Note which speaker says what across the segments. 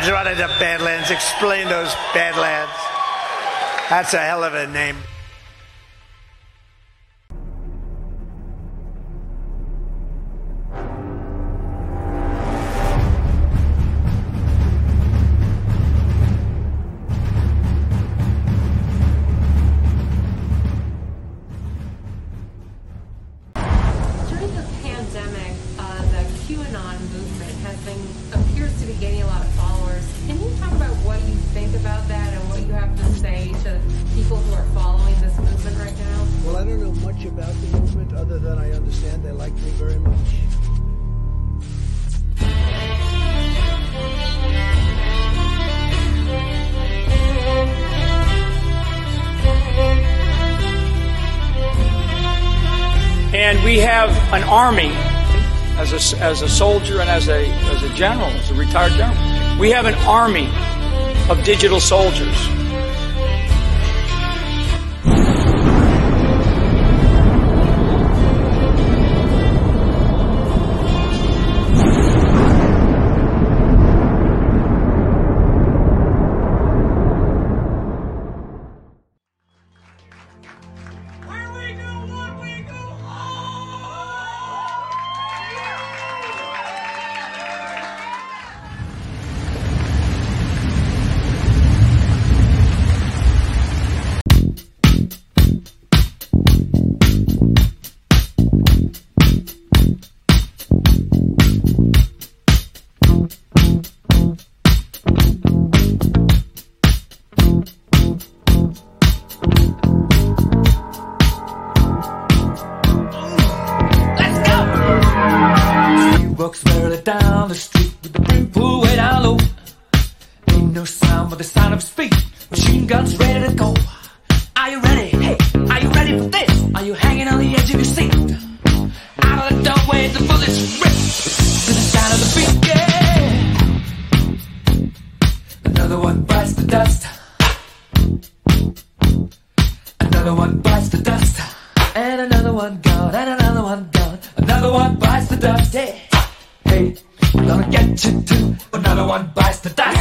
Speaker 1: Badlands, running to Badlands. Explain those Badlands. That's a hell of a name.
Speaker 2: During the pandemic, the QAnon movement appears to be gaining a lot of followers. Can you talk about what you think about that and what you have to say to people who are following this movement right now?
Speaker 3: Well, I don't know much about the movement other than I understand they like me very much.
Speaker 4: And we have an army, as a soldier and as a general, as a retired general. We have an army of digital soldiers.
Speaker 5: Walks merrily down the street with the brim pulled way down low. Ain't no sound but the sound of speed. Machine guns ready to go. Are you ready? Hey, are you ready for this? Are you hanging on the edge of your seat? Out of the doorway, the bullets rip to the sound of the beat. Yeah. Another one bites the dust. Another one bites the dust. And another one gone. And another one gone. Another one bites the dust. Yeah. Hey, I'm gonna get you too. Another one bites the dust.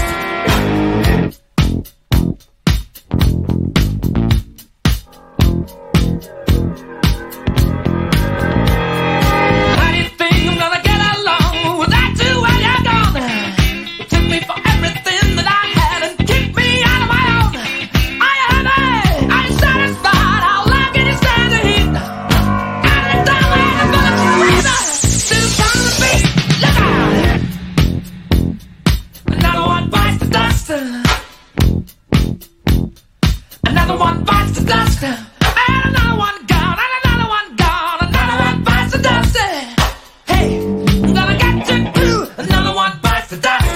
Speaker 5: How do you think I'm gonna get along without you when you're gone? You took me for everything that I had and kicked me out of my own. Are you happy? Are you satisfied? How long can you stand the heat? Out of the doorway, the bullets rip to the sound of the beat. Look out! Another one bites the dust. Another one bites the dust. And another one gone. And another one gone. Another one bites the dust. Hey, I'm gonna get you too. Another one bites the dust.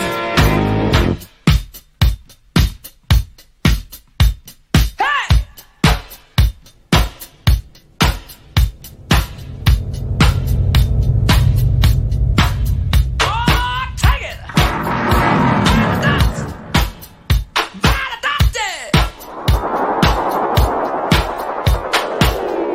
Speaker 5: Hey! Oh, take it! Dust! By the dust!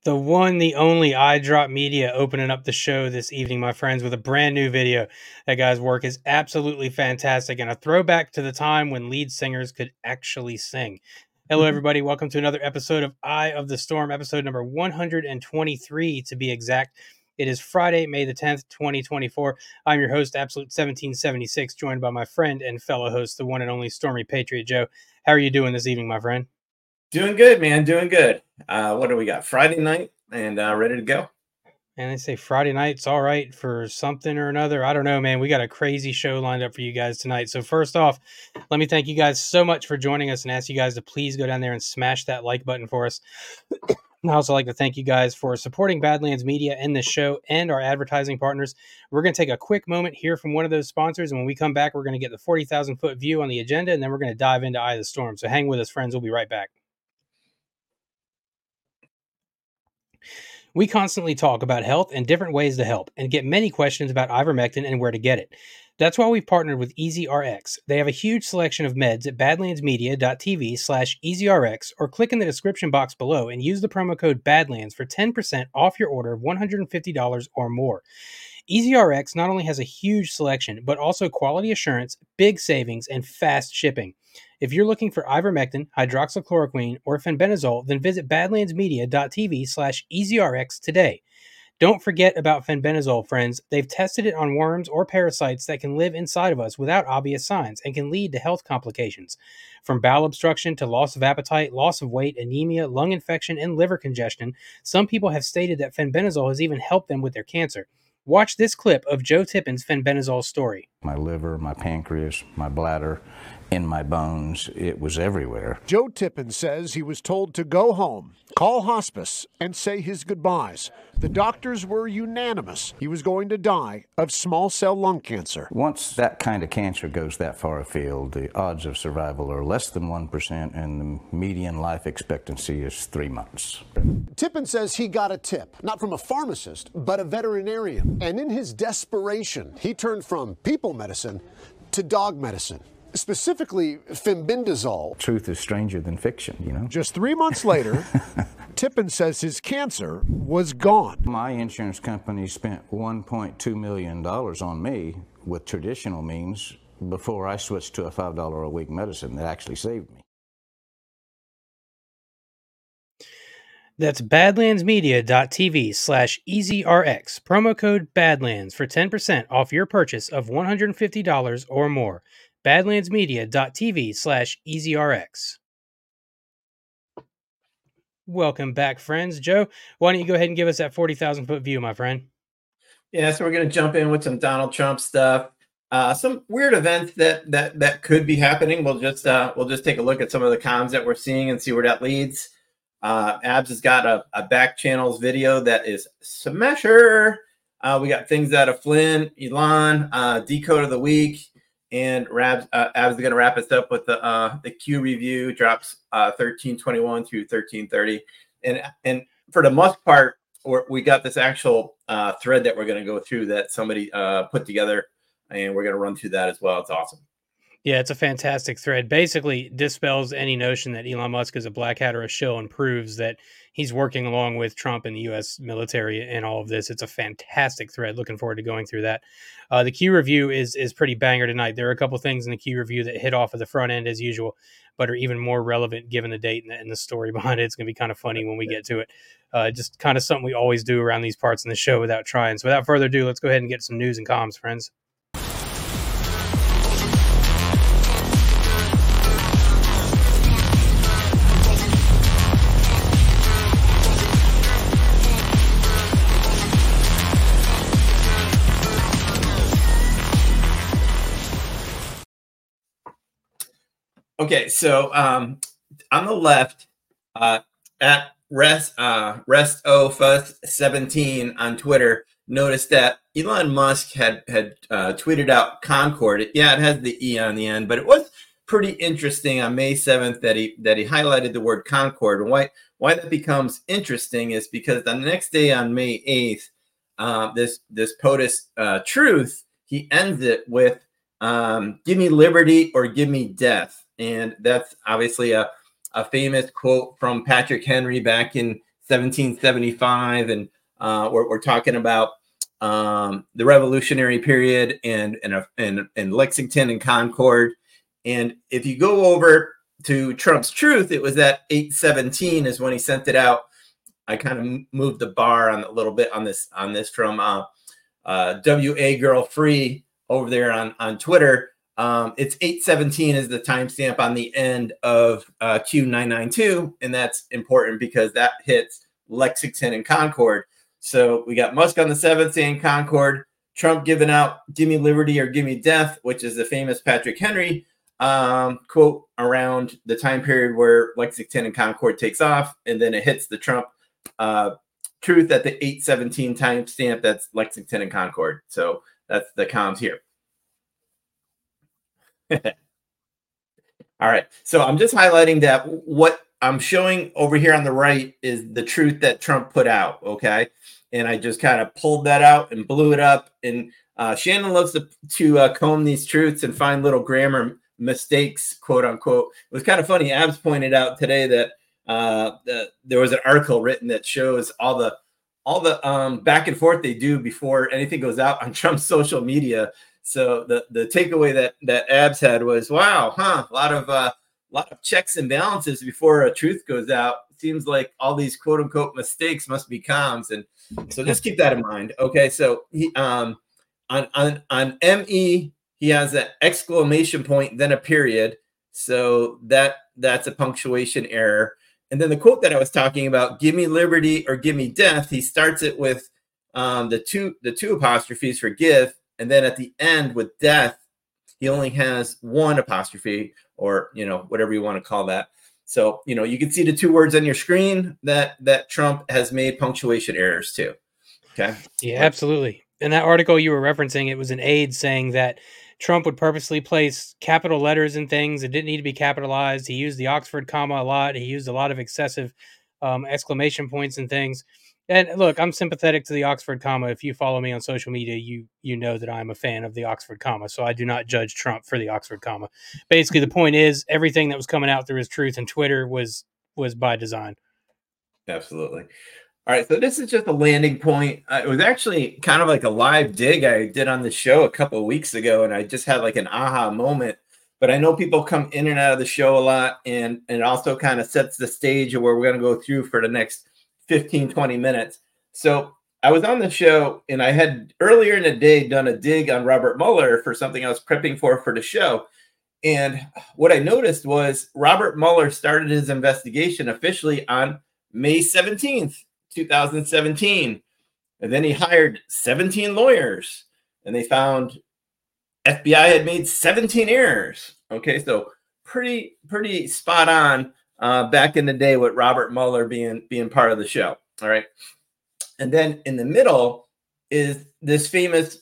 Speaker 6: The one, the only Eye Drop Media opening up the show this evening, my friends, with a brand new video. That guy's work is absolutely fantastic and a throwback to the time when lead singers could actually sing. Hello, everybody. Welcome to another episode of Eye of the Storm, episode number 123 to be exact. It is Friday, May the 10th, 2024. I'm your host, Absolute 1776, joined by my friend and fellow host, the one and only Stormy Patriot Joe. How are you doing this evening, my friend?
Speaker 7: Doing good, man. Doing good. What do we got? Friday night and ready to go.
Speaker 6: And they say Friday night's all right for something or another. I don't know, man. We got a crazy show lined up for you guys tonight. So first off, let me thank you guys so much for joining us and ask you guys to please go down there and smash that like button for us. I also like to thank you guys for supporting Badlands Media and this show and our advertising partners. We're going to take a quick moment here from one of those sponsors, and when we come back, we're going to get the 40,000 foot view on the agenda, and then we're going to dive into Eye of the Storm. So hang with us, friends. We'll be right back. We constantly talk about health and different ways to help and get many questions about ivermectin and where to get it. That's why we've partnered with EasyRx. They have a huge selection of meds at badlandsmedia.tv/EasyRx or click in the description box below and use the promo code BADLANDS for 10% off your order of $150 or more. EasyRx not only has a huge selection, but also quality assurance, big savings, and fast shipping. If you're looking for ivermectin, hydroxychloroquine, or fenbendazole, then visit badlandsmedia.tv/EasyRx today. Don't forget about fenbendazole, friends. They've tested it on worms or parasites that can live inside of us without obvious signs and can lead to health complications. From bowel obstruction to loss of appetite, loss of weight, anemia, lung infection, and liver congestion, some people have stated that fenbendazole has even helped them with their cancer. Watch this clip of Joe Tippin's fenbendazole story.
Speaker 8: My liver, my pancreas, my bladder, in my bones, it was everywhere.
Speaker 9: Joe Tippin says he was told to go home, call hospice, and say his goodbyes. The doctors were unanimous. He was going to die of small cell lung cancer.
Speaker 8: Once that kind of cancer goes that far afield, the odds of survival are less than 1%, and the median life expectancy is 3 months.
Speaker 9: Tippin says he got a tip, not from a pharmacist, but a veterinarian. And in his desperation, he turned from people medicine to dog medicine. Specifically, fenbendazole.
Speaker 8: Truth is stranger than fiction, you know?
Speaker 9: Just 3 months later, Tippin says his cancer was gone.
Speaker 8: My insurance company spent $1.2 million on me with traditional means before I switched to a $5 a week medicine that actually saved me.
Speaker 6: That's badlandsmedia.tv/EasyRx. Promo code BADLANDS for 10% off your purchase of $150 or more. badlandsmedia.tv/EasyRx. Welcome back, friends. Joe, why don't you go ahead and give us that 40,000 foot view, my friend?
Speaker 7: Yeah, so we're going to jump in with some Donald Trump stuff. Some weird events that could be happening. We'll just take a look at some of the comms that we're seeing and see where that leads. Abs has got a back channels video that is smasher. We got things out of Flynn, Elon, decode of the week, and Abs is going to wrap us up with the Q review. Drops 13/21 through 13/30, and for the most part, we got this actual thread that we're going to go through that somebody put together, and we're going to run through that as well. It's awesome.
Speaker 6: Yeah, it's a fantastic thread. Basically dispels any notion that Elon Musk is a black hat or a shill and proves that he's working along with Trump and the U.S. military and all of this. It's a fantastic thread. Looking forward to going through that. The Q review is pretty banger tonight. There are a couple things in the Q review that hit off of the front end as usual, but are even more relevant given the date and the story behind it. It's going to be kind of funny when we get to it. Just kind of something we always do around these parts in the show without trying. So without further ado, let's go ahead and get some news and comms, friends.
Speaker 7: Okay, so on the left, at RestOFus17 on Twitter, noticed that Elon Musk had tweeted out Concord. Yeah, it has the E on the end, but it was pretty interesting on May 7th that he highlighted the word Concord. And why that becomes interesting is because the next day on May 8th, this POTUS Truth, he ends it with give me liberty or give me death. And that's obviously a famous quote from Patrick Henry back in 1775, and we're talking about the Revolutionary period and Lexington and Concord. And if you go over to Trump's Truth, it was at 817 is when he sent it out. I kind of moved the bar on a little bit on this from WA Girl Free over there on Twitter. It's 817 is the timestamp on the end of Q992, and that's important because that hits Lexington and Concord. So we got Musk on the 7th saying Concord, Trump giving out "Give me liberty or give me death," which is the famous Patrick Henry quote around the time period where Lexington and Concord takes off, and then it hits the Trump Truth at the 817 timestamp. That's Lexington and Concord. So that's the comms here. All right. So I'm just highlighting that what I'm showing over here on the right is the truth that Trump put out. Okay. And I just kind of pulled that out and blew it up. And Shannon loves to comb these truths and find little grammar mistakes, quote unquote. It was kind of funny. Abs pointed out today that there was an article written that shows all the back and forth they do before anything goes out on Trump's social media. So the takeaway that Abs had was, wow, a lot of checks and balances before a truth goes out. Seems like all these quote unquote mistakes must be comms, and so just keep that in mind. Okay, so he on ME he has an exclamation point then a period, so that's a punctuation error. And then the quote that I was talking about, "Give me liberty or give me death," he starts it with the two apostrophes for give. And then at the end with death, he only has one apostrophe, or, whatever you want to call that. So, you can see the two words on your screen that Trump has made punctuation errors too. Okay.
Speaker 6: Yeah, absolutely. In that article you were referencing, it was an aide saying that Trump would purposely place capital letters in things that didn't need to be capitalized. He used the Oxford comma a lot. He used a lot of excessive exclamation points and things. And look, I'm sympathetic to the Oxford comma. If you follow me on social media, you know that I'm a fan of the Oxford comma. So I do not judge Trump for the Oxford comma. Basically, the point is everything that was coming out through his Truth and Twitter was by design.
Speaker 7: Absolutely. All right. So this is just a landing point. It was actually kind of like a live dig I did on the show a couple of weeks ago, and I just had like an aha moment. But I know people come in and out of the show a lot, and it also kind of sets the stage of where we're going to go through for the next 15, 20 minutes. So I was on the show, and I had earlier in the day done a dig on Robert Mueller for something I was prepping for the show. And what I noticed was Robert Mueller started his investigation officially on May 17th, 2017. And then he hired 17 lawyers, and they found FBI had made 17 errors. Okay, so pretty spot on back in the day with Robert Mueller being part of the show. All right. And then in the middle is this famous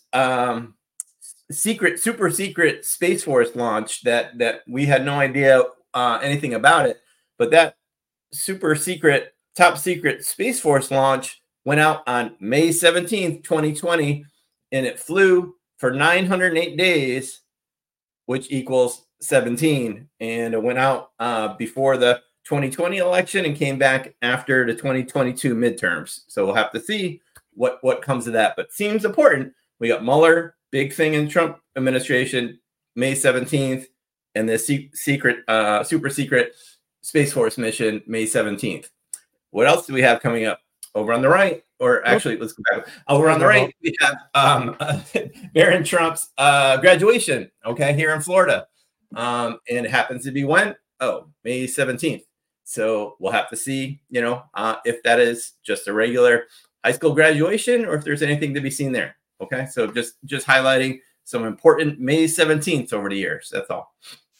Speaker 7: super secret Space Force launch that we had no idea anything about it. But that top secret Space Force launch went out on May 17th, 2020, and it flew for 908 days, which equals 17. And it went out before the 2020 election and came back after the 2022 midterms. So we'll have to see what comes of that. But seems important. We got Mueller, big thing in Trump administration, May 17th, and the super secret Space Force mission, May 17th. What else do we have coming up? Over on the right, or actually, let's go back. Over on the right, we have Barron Trump's graduation, okay, here in Florida. And it happens to be when? Oh, May 17th. So we'll have to see, if that is just a regular high school graduation or if there's anything to be seen there. Okay, so just highlighting some important May 17th over the years. That's all.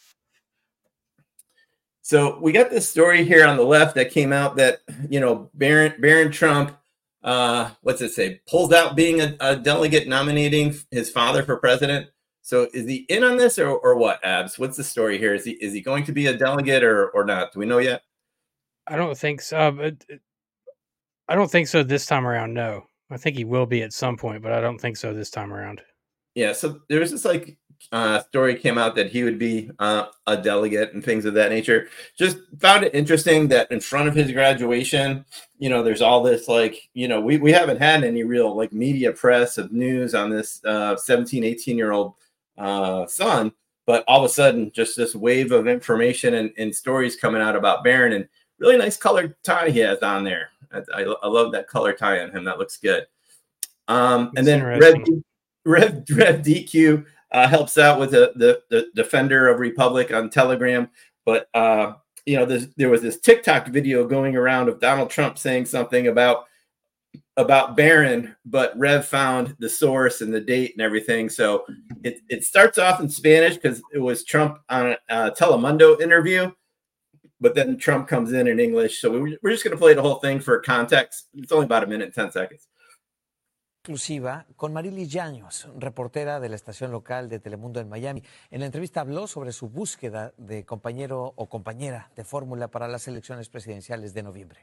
Speaker 7: So we got this story here on the left that came out that, Barron Trump, what's it say, pulls out being a delegate nominating his father for president. So is he in on this or what, Abs? What's the story here? Is he going to be a delegate or not? Do we know yet?
Speaker 6: I don't think so. I don't think so this time around, no. I think he will be at some point, but I don't think so this time around.
Speaker 7: Yeah, so there's this like story came out that he would be a delegate and things of that nature. Just found it interesting that in front of his graduation, there's all this we haven't had any real media press of news on this 17, 18-year-old son, but all of a sudden just this wave of information and stories coming out about Barron, and really nice colored tie he has on there. I love that color tie on him. That looks good. And then Rev DQ helps out with the Defender of Republic on Telegram. But, there was this TikTok video going around of Donald Trump saying something about Barron, but Rev found the source and the date and everything. So it starts off in Spanish because it was Trump on a Telemundo interview, but then Trump comes in English. So we're just going to play the whole thing for context. It's only about a minute and 10 seconds.
Speaker 10: Exclusiva con Marilis Llanos, reportera de la estación local de Telemundo en Miami. En la entrevista habló sobre su búsqueda de compañero o compañera de fórmula para las elecciones presidenciales de noviembre.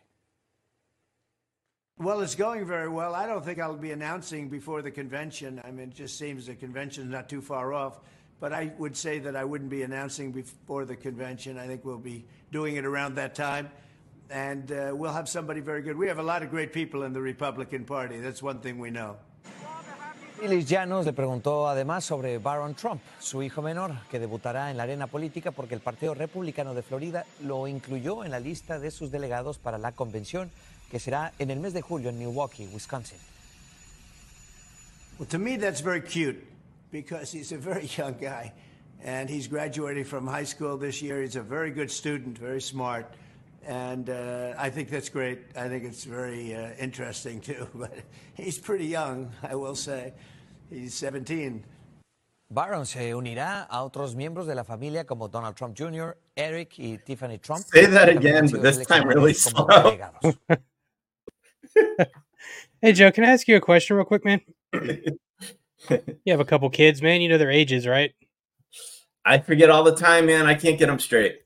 Speaker 3: Well, it's going very well. I don't think I'll be announcing before the convention. I mean, it just seems the convention's not too far off. But I would say that I wouldn't be announcing before the convention. I think we'll be doing it around that time. And we'll have somebody very good. We have a lot of great people in the Republican Party. That's one thing we know.
Speaker 10: Marilis Llanos le preguntó además sobre Barron Trump, su hijo menor, que debutará en la arena política porque el Partido Republicano de Florida lo incluyó en la lista de sus delegados para la convención que será en el mes de julio en Milwaukee, Wisconsin.
Speaker 3: Well, to me, that's very cute because he's a very young guy. And he's graduating from high school this year. He's a very good student, very smart. And I think that's great. I think it's very interesting, too. But he's pretty young, I will say. He's 17.
Speaker 10: Barron se unirá a otros miembros de la familia como Donald Trump Jr., Eric y Tiffany Trump.
Speaker 7: Say that again, but this time really slow.
Speaker 6: Hey, Joe, can I ask you a question real quick, man? You have a couple kids, man. You know their ages, right?
Speaker 7: I forget all the time, man. I can't get them straight.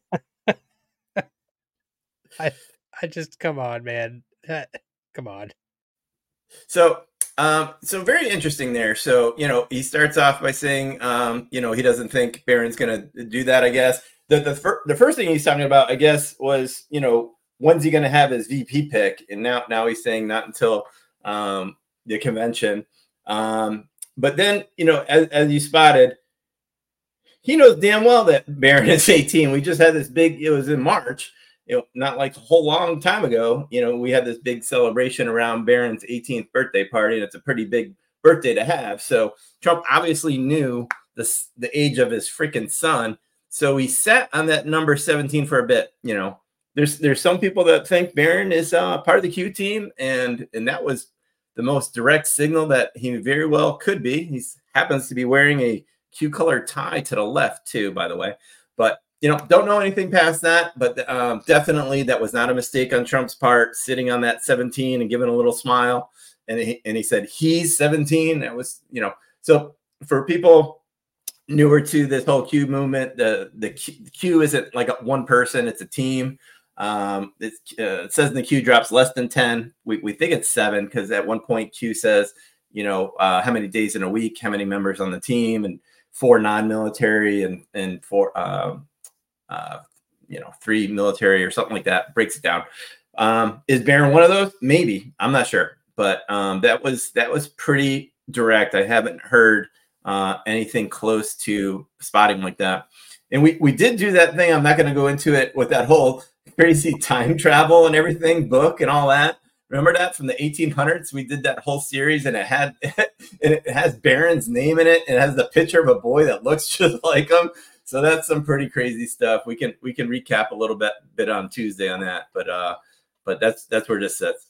Speaker 6: I just, come on, man. Come on.
Speaker 7: So very interesting there. So, he starts off by saying, he doesn't think Barron's going to do that, I guess. The first thing he's talking about, I guess, was, when's he going to have his VP pick? And now he's saying not until the convention. But then, as you spotted, he knows damn well that Barron is 18. We just had this it was in March. Not like a whole long time ago, we had this big celebration around Barron's 18th birthday party, and it's a pretty big birthday to have. So Trump obviously knew the age of his freaking son. So he sat on that number 17 for a bit. There's some people that think Barron is part of the Q team, and that was the most direct signal that he very well could be. He happens to be wearing a Q color tie to the left too, by the way. But don't know anything past that, but definitely that was not a mistake on Trump's part, sitting on that 17 and giving a little smile. And he said, he's 17. That was, so for people newer to this whole Q movement, the Q isn't like one person, it's a team. It says in the Q drops less than 10. We think it's 7 because at one point Q says, how many days in a week, how many members on the team, and 4 non-military and 4, 3 military or something like that. Breaks it down. Is Barron one of those? Maybe. I'm not sure. But that was pretty direct. I haven't heard anything close to spotting like that. And we did do that thing. I'm not going to go into it with that whole crazy time travel and everything book and all that. Remember that from the 1800s? We did that whole series, and it has Barron's name in it. It has the picture of a boy that looks just like him. So that's some pretty crazy stuff. We can recap a little bit on Tuesday on that, but that's where this sits.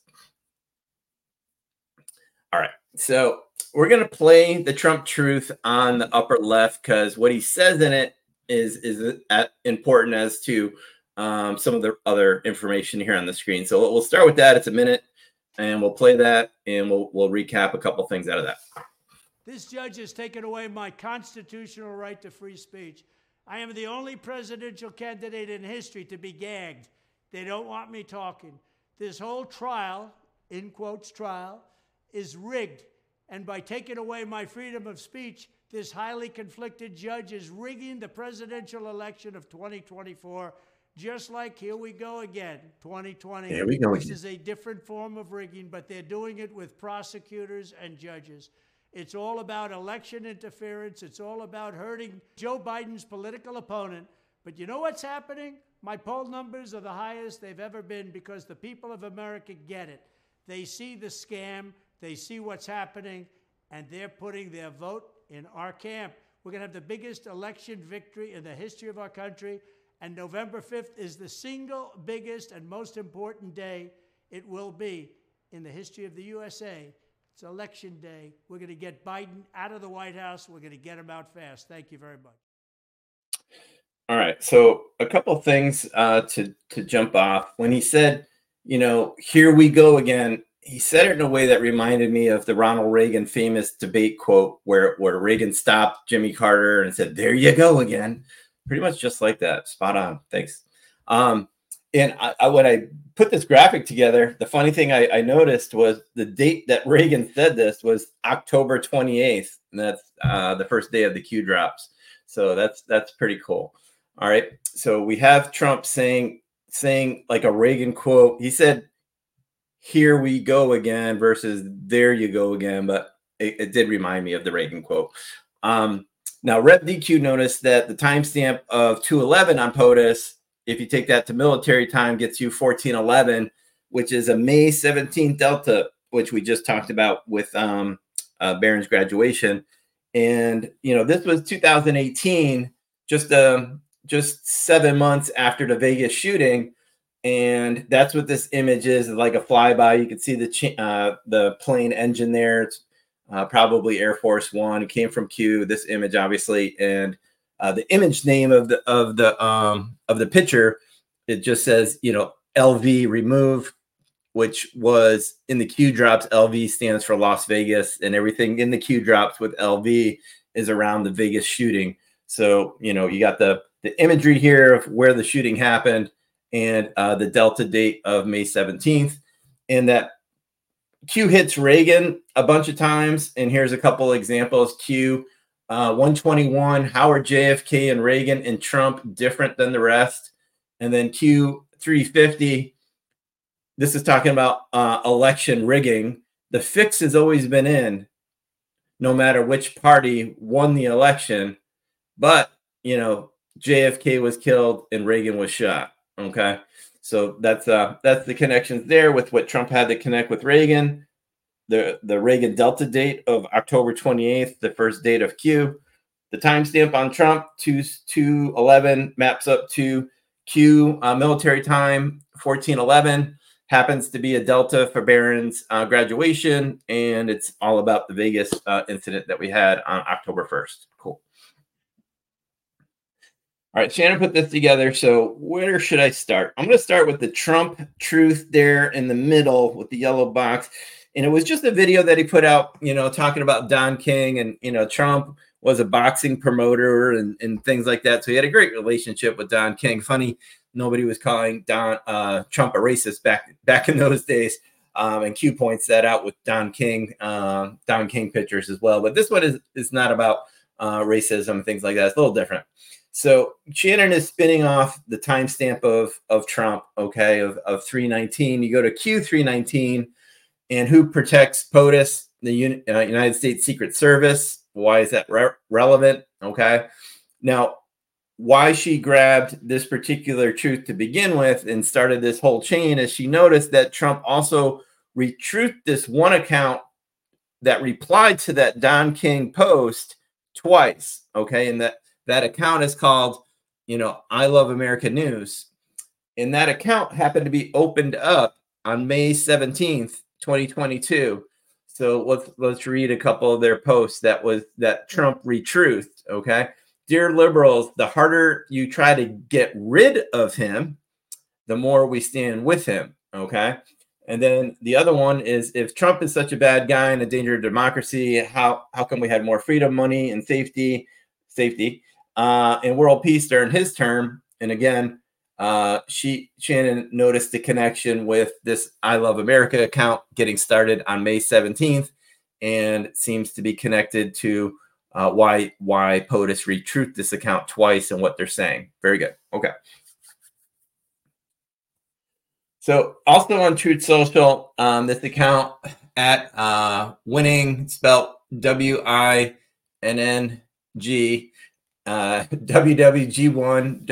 Speaker 7: All right, so we're gonna play the Trump truth on the upper left because what he says in it is important as to some of the other information here on the screen. So we'll start with that. It's a minute, and we'll play that, and we'll recap a couple things out of that.
Speaker 11: This judge has taken away my constitutional right to free speech. I am the only presidential candidate in history to be gagged. They don't want me talking. This whole trial, in quotes, trial, is rigged. And by taking away my freedom of speech, this highly conflicted judge is rigging the presidential election of 2024, just like here we go again, 2020.
Speaker 7: Here we go
Speaker 11: This
Speaker 7: again.
Speaker 11: is a different form of rigging, but they're doing it with prosecutors and judges. It's all about election interference. It's all about hurting Joe Biden's political opponent. But you know what's happening? My poll numbers are the highest they've ever been because the people of America get it. They see the scam. They see what's happening, and they're putting their vote in our camp. We're going to have the biggest election victory in the history of our country, and November 5th is the single biggest and most important day it will be in the history of the USA. It's Election Day. We're going to get Biden out of the White House. We're going to get him out fast. Thank you very much.
Speaker 7: All right. So a couple things to jump off. When he said, you know, here we go again, he said it in a way that reminded me of the Ronald Reagan famous debate quote where Reagan stopped Jimmy Carter and said, there you go again. Pretty much just like that. Spot on. Thanks. And when I put this graphic together, the funny thing I noticed was the date that Reagan said this was October 28th. And that's the first day of the Q drops. So that's pretty cool. All right. So we have Trump saying like a Reagan quote. He said, here we go again versus there you go again. But it did remind me of the Reagan quote. Now, Rep DQ noticed that the timestamp of 211 on POTUS, if you take that to military time, gets you 1411, which is a May 17th Delta, which we just talked about with Barron's graduation. And, you know, this was 2018, just 7 months after the Vegas shooting. And that's what this image is, like a flyby. You can see the plane engine there. It's probably Air Force One. It came from Q. This image, obviously, and the image name of the picture, it just says, you know, LV remove, which was in the Q drops. LV stands for Las Vegas, and everything in the Q drops with LV is around the Vegas shooting. So, you know, you got the imagery here of where the shooting happened and the Delta date of May 17th, and that Q hits Reagan a bunch of times. And here's a couple examples. Q 121, Howard, JFK, and Reagan and Trump different than the rest. And then Q 350, this is talking about election rigging. The fix has always been in, no matter which party won the election. But, you know, JFK was killed and Reagan was shot. Okay. So that's the connections there with what Trump had to connect with Reagan. The Reagan Delta date of October 28th, the first date of Q. The timestamp on Trump, 2/11, maps up to Q military time, 14/11. Happens to be a Delta for Barron's graduation, and it's all about the Vegas incident that we had on October 1st. Cool. All right, Shannon put this together. So where should I start? I'm going to start with the Trump truth there in the middle with the yellow box. And it was just a video that he put out, you know, talking about Don King, and, you know, Trump was a boxing promoter and things like that. So he had a great relationship with Don King. Funny, nobody was calling Trump a racist back in those days. And Q points that out with Don King pictures as well. But this one is not about racism and things like that. It's a little different. So Shannon is spinning off the timestamp of Trump, okay, of 319. You go to Q319, and who protects POTUS? The United States Secret Service. Why is that relevant? Okay. Now, why she grabbed this particular truth to begin with and started this whole chain is she noticed that Trump also retruthed this one account that replied to that Don King post twice, okay, and that account is called, you know, I Love America News. And that account happened to be opened up on May 17th, 2022. So let's read a couple of their posts that Trump retruthed, okay? Dear liberals, the harder you try to get rid of him, the more we stand with him, okay? And then the other one is, if Trump is such a bad guy and a danger to democracy, how come we had more freedom, money, and safety, and world peace during his term? And again, Shannon noticed the connection with this I Love America account getting started on May 17th, and it seems to be connected to why POTUS retruthed this account twice and what they're saying. Very good. Okay. So also on Truth Social, this account at winning, spelled WINNG, WWG1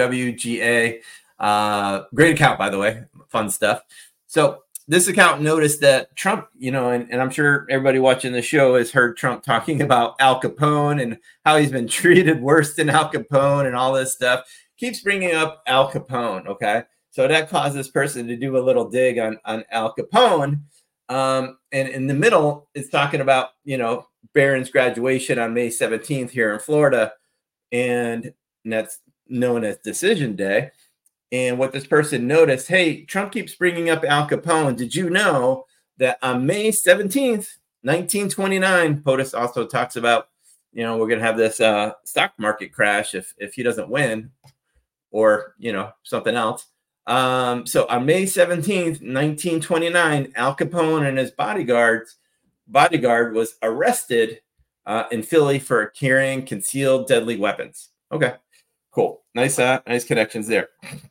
Speaker 7: WGA. Great account, by the way. Fun stuff. So this account noticed that Trump, and I'm sure everybody watching the show has heard Trump talking about Al Capone and how he's been treated worse than Al Capone and all this stuff. Keeps bringing up Al Capone, okay? So that caused this person to do a little dig on Al Capone. And in the middle, it's talking about, Barron's graduation on May 17th here in Florida. And that's known as Decision Day. And what this person noticed, hey, Trump keeps bringing up Al Capone. Did you know that on May 17th, 1929, POTUS also talks about, we're going to have this stock market crash if he doesn't win or, something else. So on May 17th, 1929, Al Capone and his bodyguard was arrested in Philly for carrying concealed deadly weapons. Okay, cool. Nice connections there.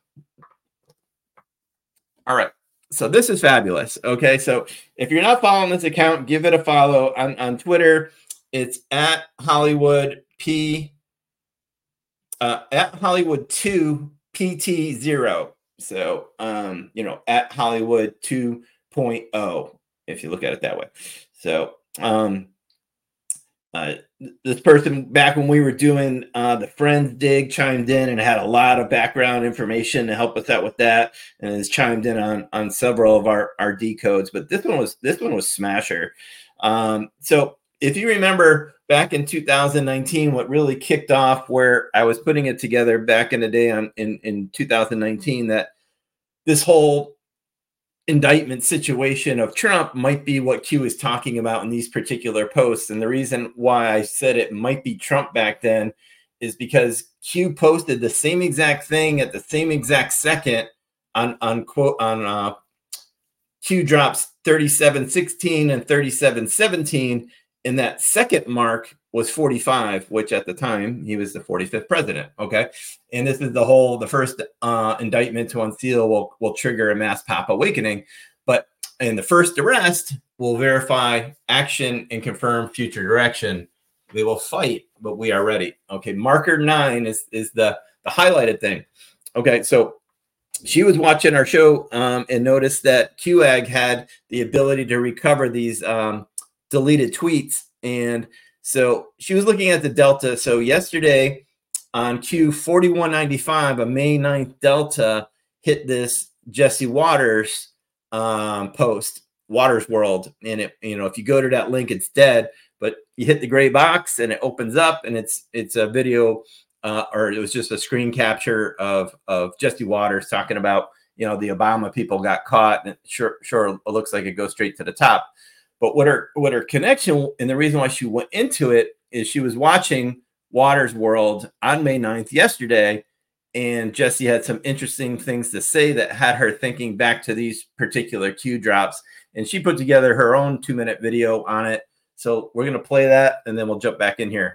Speaker 7: All right. So this is fabulous. Okay. So if you're not following this account, give it a follow on Twitter. It's at Hollywood at Hollywood 2 PT0. So, at Hollywood 2.0, if you look at it that way. So, this person back when we were doing the Friends Dig chimed in and had a lot of background information to help us out with that, and has chimed in on several of our decodes. But this one was smasher. So if you remember back in 2019, what really kicked off where I was putting it together back in the day in 2019, that this whole indictment situation of Trump might be what Q is talking about in these particular posts. And the reason why I said it might be Trump back then is because Q posted the same exact thing at the same exact second on Q drops 3716 and 3717. And that second mark was 45, which at the time he was the 45th president. Okay. And this is the first indictment to unseal will trigger a mass pop awakening. But in the first arrest will verify action and confirm future direction. We will fight, but we are ready. Okay. Marker 9 is the highlighted thing. Okay. So she was watching our show and noticed that QAG had the ability to recover these deleted tweets. And so she was looking at the Delta. So yesterday on Q4195, a May 9th Delta hit this Jesse Waters post, Waters World. And it, if you go to that link, it's dead, but you hit the gray box and it opens up and it's a video or it was just a screen capture of Jesse Waters talking about, the Obama people got caught, and sure it looks like it goes straight to the top. But what her connection, and the reason why she went into it, is she was watching Waters World on May 9th yesterday, and Jesse had some interesting things to say that had her thinking back to these particular Q drops, and she put together her own 2-minute video on it. So we're going to play that, and then we'll jump back in here.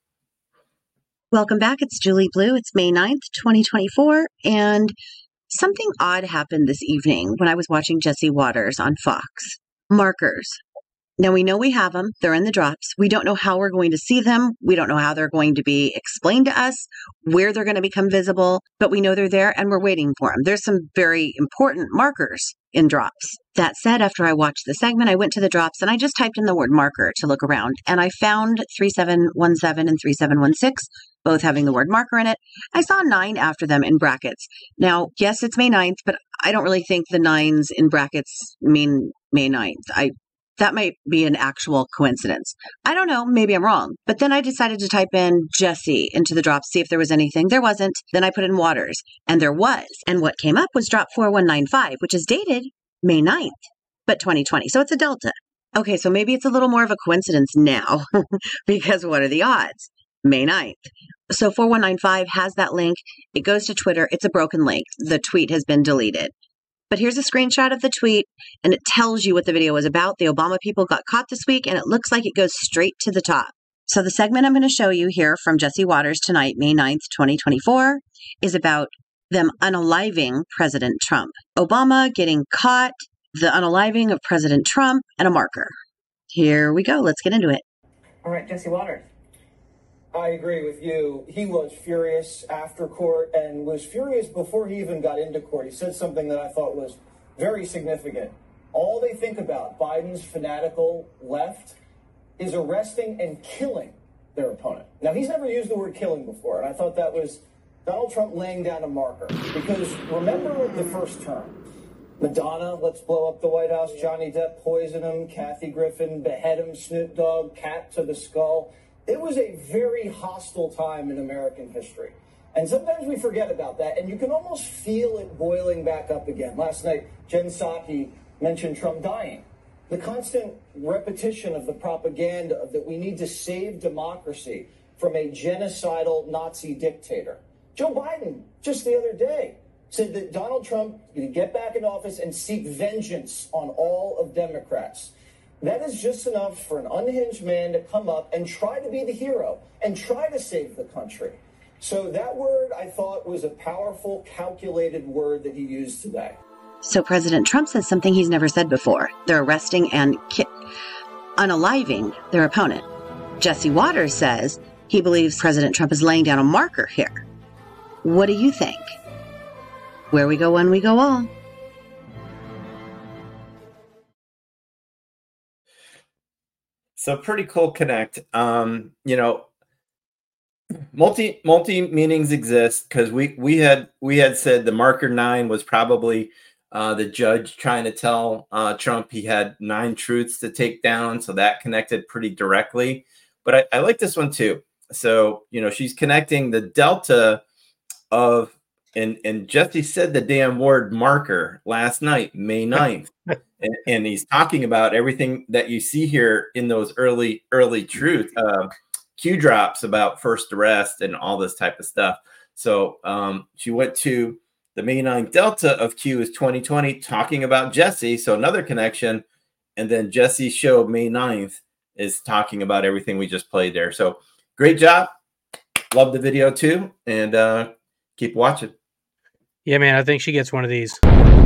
Speaker 12: Welcome back. It's Julie Blue. It's May 9th, 2024, and something odd happened this evening when I was watching Jesse Waters on Fox. Markers. Now, we know we have them. They're in the drops. We don't know how we're going to see them. We don't know how they're going to be explained to us, where they're going to become visible, but we know they're there and we're waiting for them. There's some very important markers in drops. That said, after I watched the segment, I went to the drops and I just typed in the word marker to look around, and I found 3717 and 3716, both having the word marker in it. I saw 9 after them in brackets. Now, yes, it's May 9th, but I don't really think the 9s in brackets mean May 9th. That might be an actual coincidence. I don't know. Maybe I'm wrong. But then I decided to type in Jesse into the drops, see if there was anything. There wasn't. Then I put in Waters, and there was. And what came up was drop 4195, which is dated May 9th, but 2020. So it's a delta. Okay, so maybe it's a little more of a coincidence now, because what are the odds? May 9th. So 4195 has that link. It goes to Twitter. It's a broken link. The tweet has been deleted. But here's a screenshot of the tweet, and it tells you what the video was about. The Obama people got caught this week, and it looks like it goes straight to the top. So the segment I'm going to show you here from Jesse Waters tonight, May 9th, 2024, is about them unaliving President Trump. Obama getting caught, the unaliving of President Trump, and a marker. Here we go. Let's get into it.
Speaker 13: All right, Jesse Waters. I agree with you. He was furious after court and was furious before he even got into court. He said something that I thought was very significant. All they think about, Biden's fanatical left, is arresting and killing their opponent. Now, he's never used the word killing before, and I thought that was Donald Trump laying down a marker. Because remember the first term. Madonna, let's blow up the White House. Johnny Depp, poison him. Kathy Griffin, behead him. Snoop Dogg, cat to the skull. It was a very hostile time in American history. And sometimes we forget about that, and you can almost feel it boiling back up again. Last night, Jen Psaki mentioned Trump dying. The constant repetition of the propaganda that we need to save democracy from a genocidal Nazi dictator. Joe Biden, just the other day, said that Donald Trump is going to get back in office and seek vengeance on all of Democrats. That is just enough for an unhinged man to come up and try to be the hero and try to save the country. So that word, I thought, was a powerful, calculated word that he used today.
Speaker 12: So President Trump says something he's never said before. They're arresting and unaliving their opponent. Jesse Waters says he believes President Trump is laying down a marker here. What do you think? Where we go, when we go all.
Speaker 7: So pretty cool connect. Multi meanings exist because we had said the marker 9 was probably the judge trying to tell Trump he had 9 truths to take down. So that connected pretty directly. But I like this one too. So, she's connecting the delta of, and Jesse said the damn word marker last night, May 9th. and he's talking about everything that you see here in those early truth cue drops about first arrest and all this type of stuff. So she went to the May 9th delta of Q is 2020, talking about Jesse. So another connection. And then Jesse's show May 9th is talking about everything we just played there. So great job. Love the video too. And keep watching.
Speaker 6: Yeah, man, I think she gets one of these.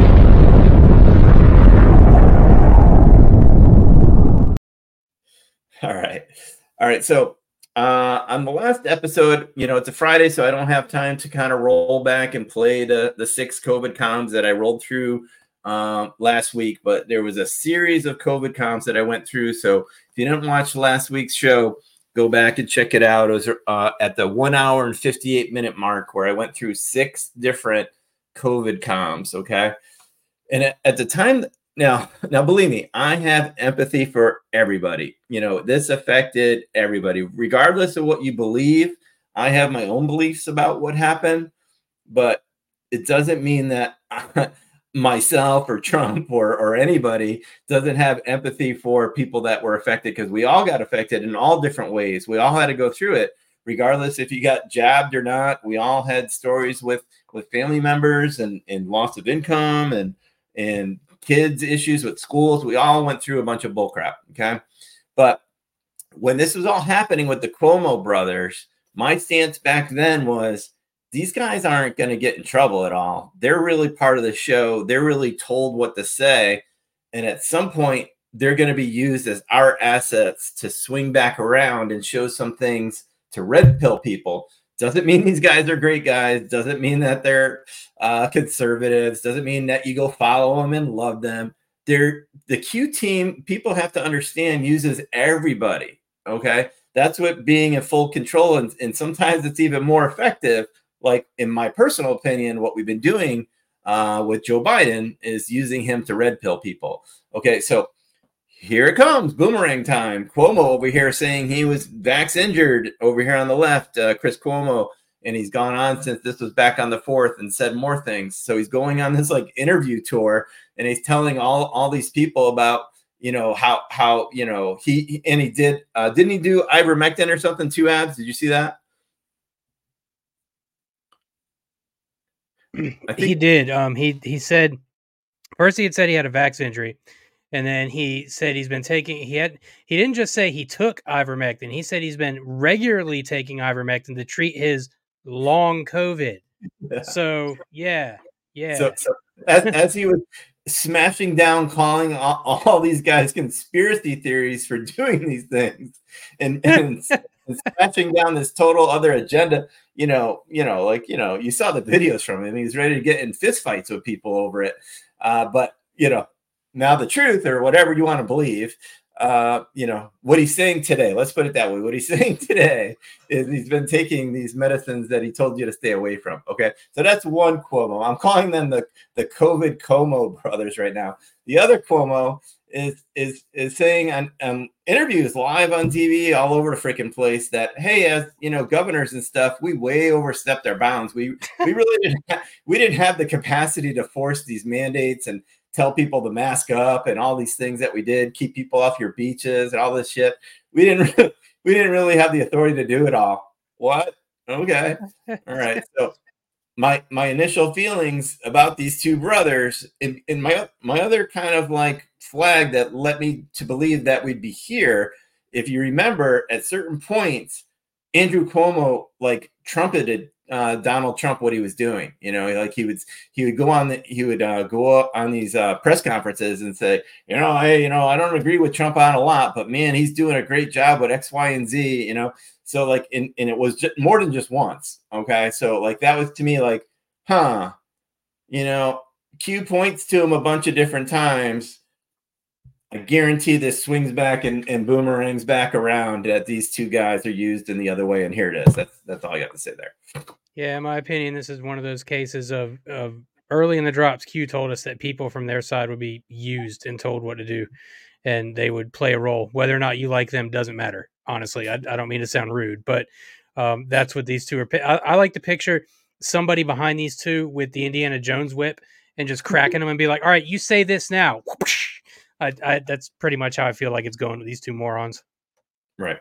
Speaker 6: All right. So on the last episode, it's a Friday, so I don't have time to kind of roll back and play the 6 COVID comms that I rolled through last week. But there was a series of COVID comms that I went through. So if you didn't watch last week's show, go back and check it out. It was at the 1 hour and 58-minute mark where I went through 6 different COVID comms. Okay. And at the time, now, believe me, I have empathy for everybody. This affected everybody, regardless of what you believe. I have my own beliefs about what happened, but it doesn't mean that myself or Trump or anybody doesn't have empathy for people that were affected, because we all got affected in all different ways. We all had to go through it, regardless if you got jabbed or not. We all had stories with family members and loss of income and kids issues with schools. We all went through a bunch of bullcrap. Okay. But when this was all happening with the Cuomo brothers, my stance back then was these guys aren't going to get in trouble at all. They're really part of the show. They're really told what to say. And at some point, they're going to be used as our assets to swing back around and show some things to red pill people. Doesn't mean these guys are great guys. Doesn't mean that they're conservatives. Doesn't mean that you go follow them and love them. The Q team, people have to understand, uses everybody. Okay. That's what being in full control. And sometimes it's even more effective. Like in my personal opinion, what we've been doing with Joe Biden is using him to red pill people. Okay. So here it comes, boomerang time. Cuomo over here saying he was vax injured over here on the left, Chris Cuomo, and he's gone on since this was back on the 4th and said more things. So he's going on this interview tour, and he's telling all these people about, how he did, didn't he do ivermectin or something, 2 abs? Did you see that? I think he did. He said, first he had said he had a vax injury. And then he said he's been taking, he didn't just say he took ivermectin. He said he's been regularly taking ivermectin to treat his long COVID.
Speaker 7: Yeah.
Speaker 6: So, yeah.
Speaker 7: So as he was smashing down, calling all these guys conspiracy theories for doing these things and smashing down this total other agenda, you saw the videos from him. He's ready to get in fistfights with people over it. But, now the truth, or whatever you want to believe, what he's saying today, let's put it that way. What he's saying today is he's been taking these medicines that he told you to stay away from. Okay. So that's one Cuomo. I'm calling them the COVID Cuomo brothers right now. The other Cuomo is saying on interviews live on TV all over the freaking place that, hey, as governors and stuff, we way overstepped our bounds. We really didn't have the capacity to force these mandates and tell people to mask up and all these things that we did, keep people off your beaches and all this shit. We didn't really have the authority to do it all. What? Okay. All right. So my initial feelings about these two brothers, in my other kind of like flag that led me to believe that we'd be here. If you remember, at certain points, Andrew Cuomo like trumpeted Donald Trump what he was doing. Like he would go on these press conferences and say, hey, I don't agree with Trump on a lot, but man, he's doing a great job with X, Y, and Z. So like, and it was just more than just once. Okay, so like that was to me like, Q points to him a bunch of different times. I guarantee this swings back and boomerangs back around that these two guys are used in the other way. And here it is. That's all I got to say there.
Speaker 6: Yeah, in my opinion, this is one of those cases of early in the drops, Q told us that people from their side would be used and told what to do, and they would play a role. Whether or not you like them doesn't matter. Honestly, I don't mean to sound rude, but that's what these two are. I like to picture somebody behind these two with the Indiana Jones whip and just cracking them and be like, all right, you say this now. That's pretty much how I feel like it's going with these two morons.
Speaker 7: Right.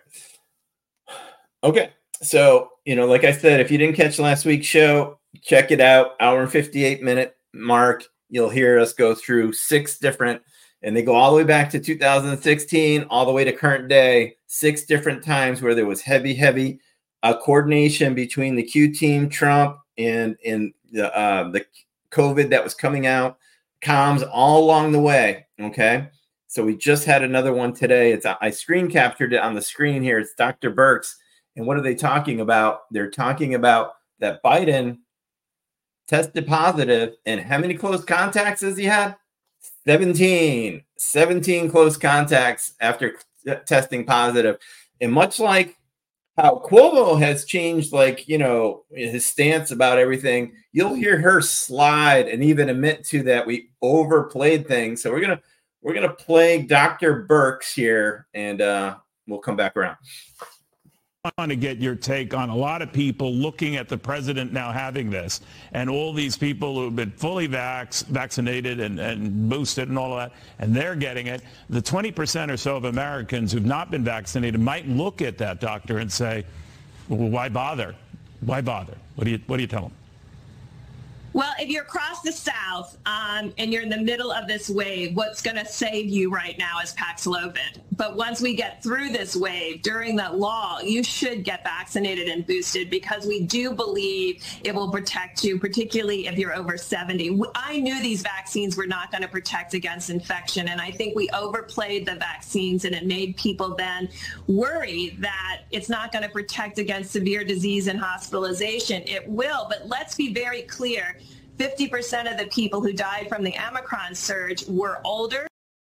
Speaker 7: Okay. So, like I said, if you didn't catch last week's show, check it out. Hour and 58-minute mark. You'll hear us go through 6 different, and they go all the way back to 2016, all the way to current day, 6 different times where there was heavy coordination between the Q team, Trump, and the COVID that was coming out, comms all along the way. Okay. So we just had another one today. I screen captured it on the screen here. It's Dr. Birx. And what are they talking about? They're talking about that Biden tested positive, and how many close contacts has he had? 17 close contacts after testing positive. And much like how Cuomo has changed, his stance about everything, you'll hear her slide and even admit to that we overplayed things. So we're gonna play Dr. Birx here, and we'll come back around.
Speaker 14: I want to get your take on a lot of people looking at the president now having this, and all these people who have been fully vaccinated and boosted and all of that, and they're getting it. The 20% or so of Americans who've not been vaccinated might look at that doctor and say, well, why bother? Why bother? What do you tell them?
Speaker 15: Well, if you're across the South and you're in the middle of this wave, what's going to save you right now is Paxlovid. But once we get through this wave, during that lull, you should get vaccinated and boosted, because we do believe it will protect you, particularly if you're over 70. I knew these vaccines were not going to protect against infection, and I think we overplayed the vaccines, and it made people then worry that it's not going to protect against severe disease and hospitalization. It will, but let's be very clear. 50% of the people who died from the Omicron surge were older.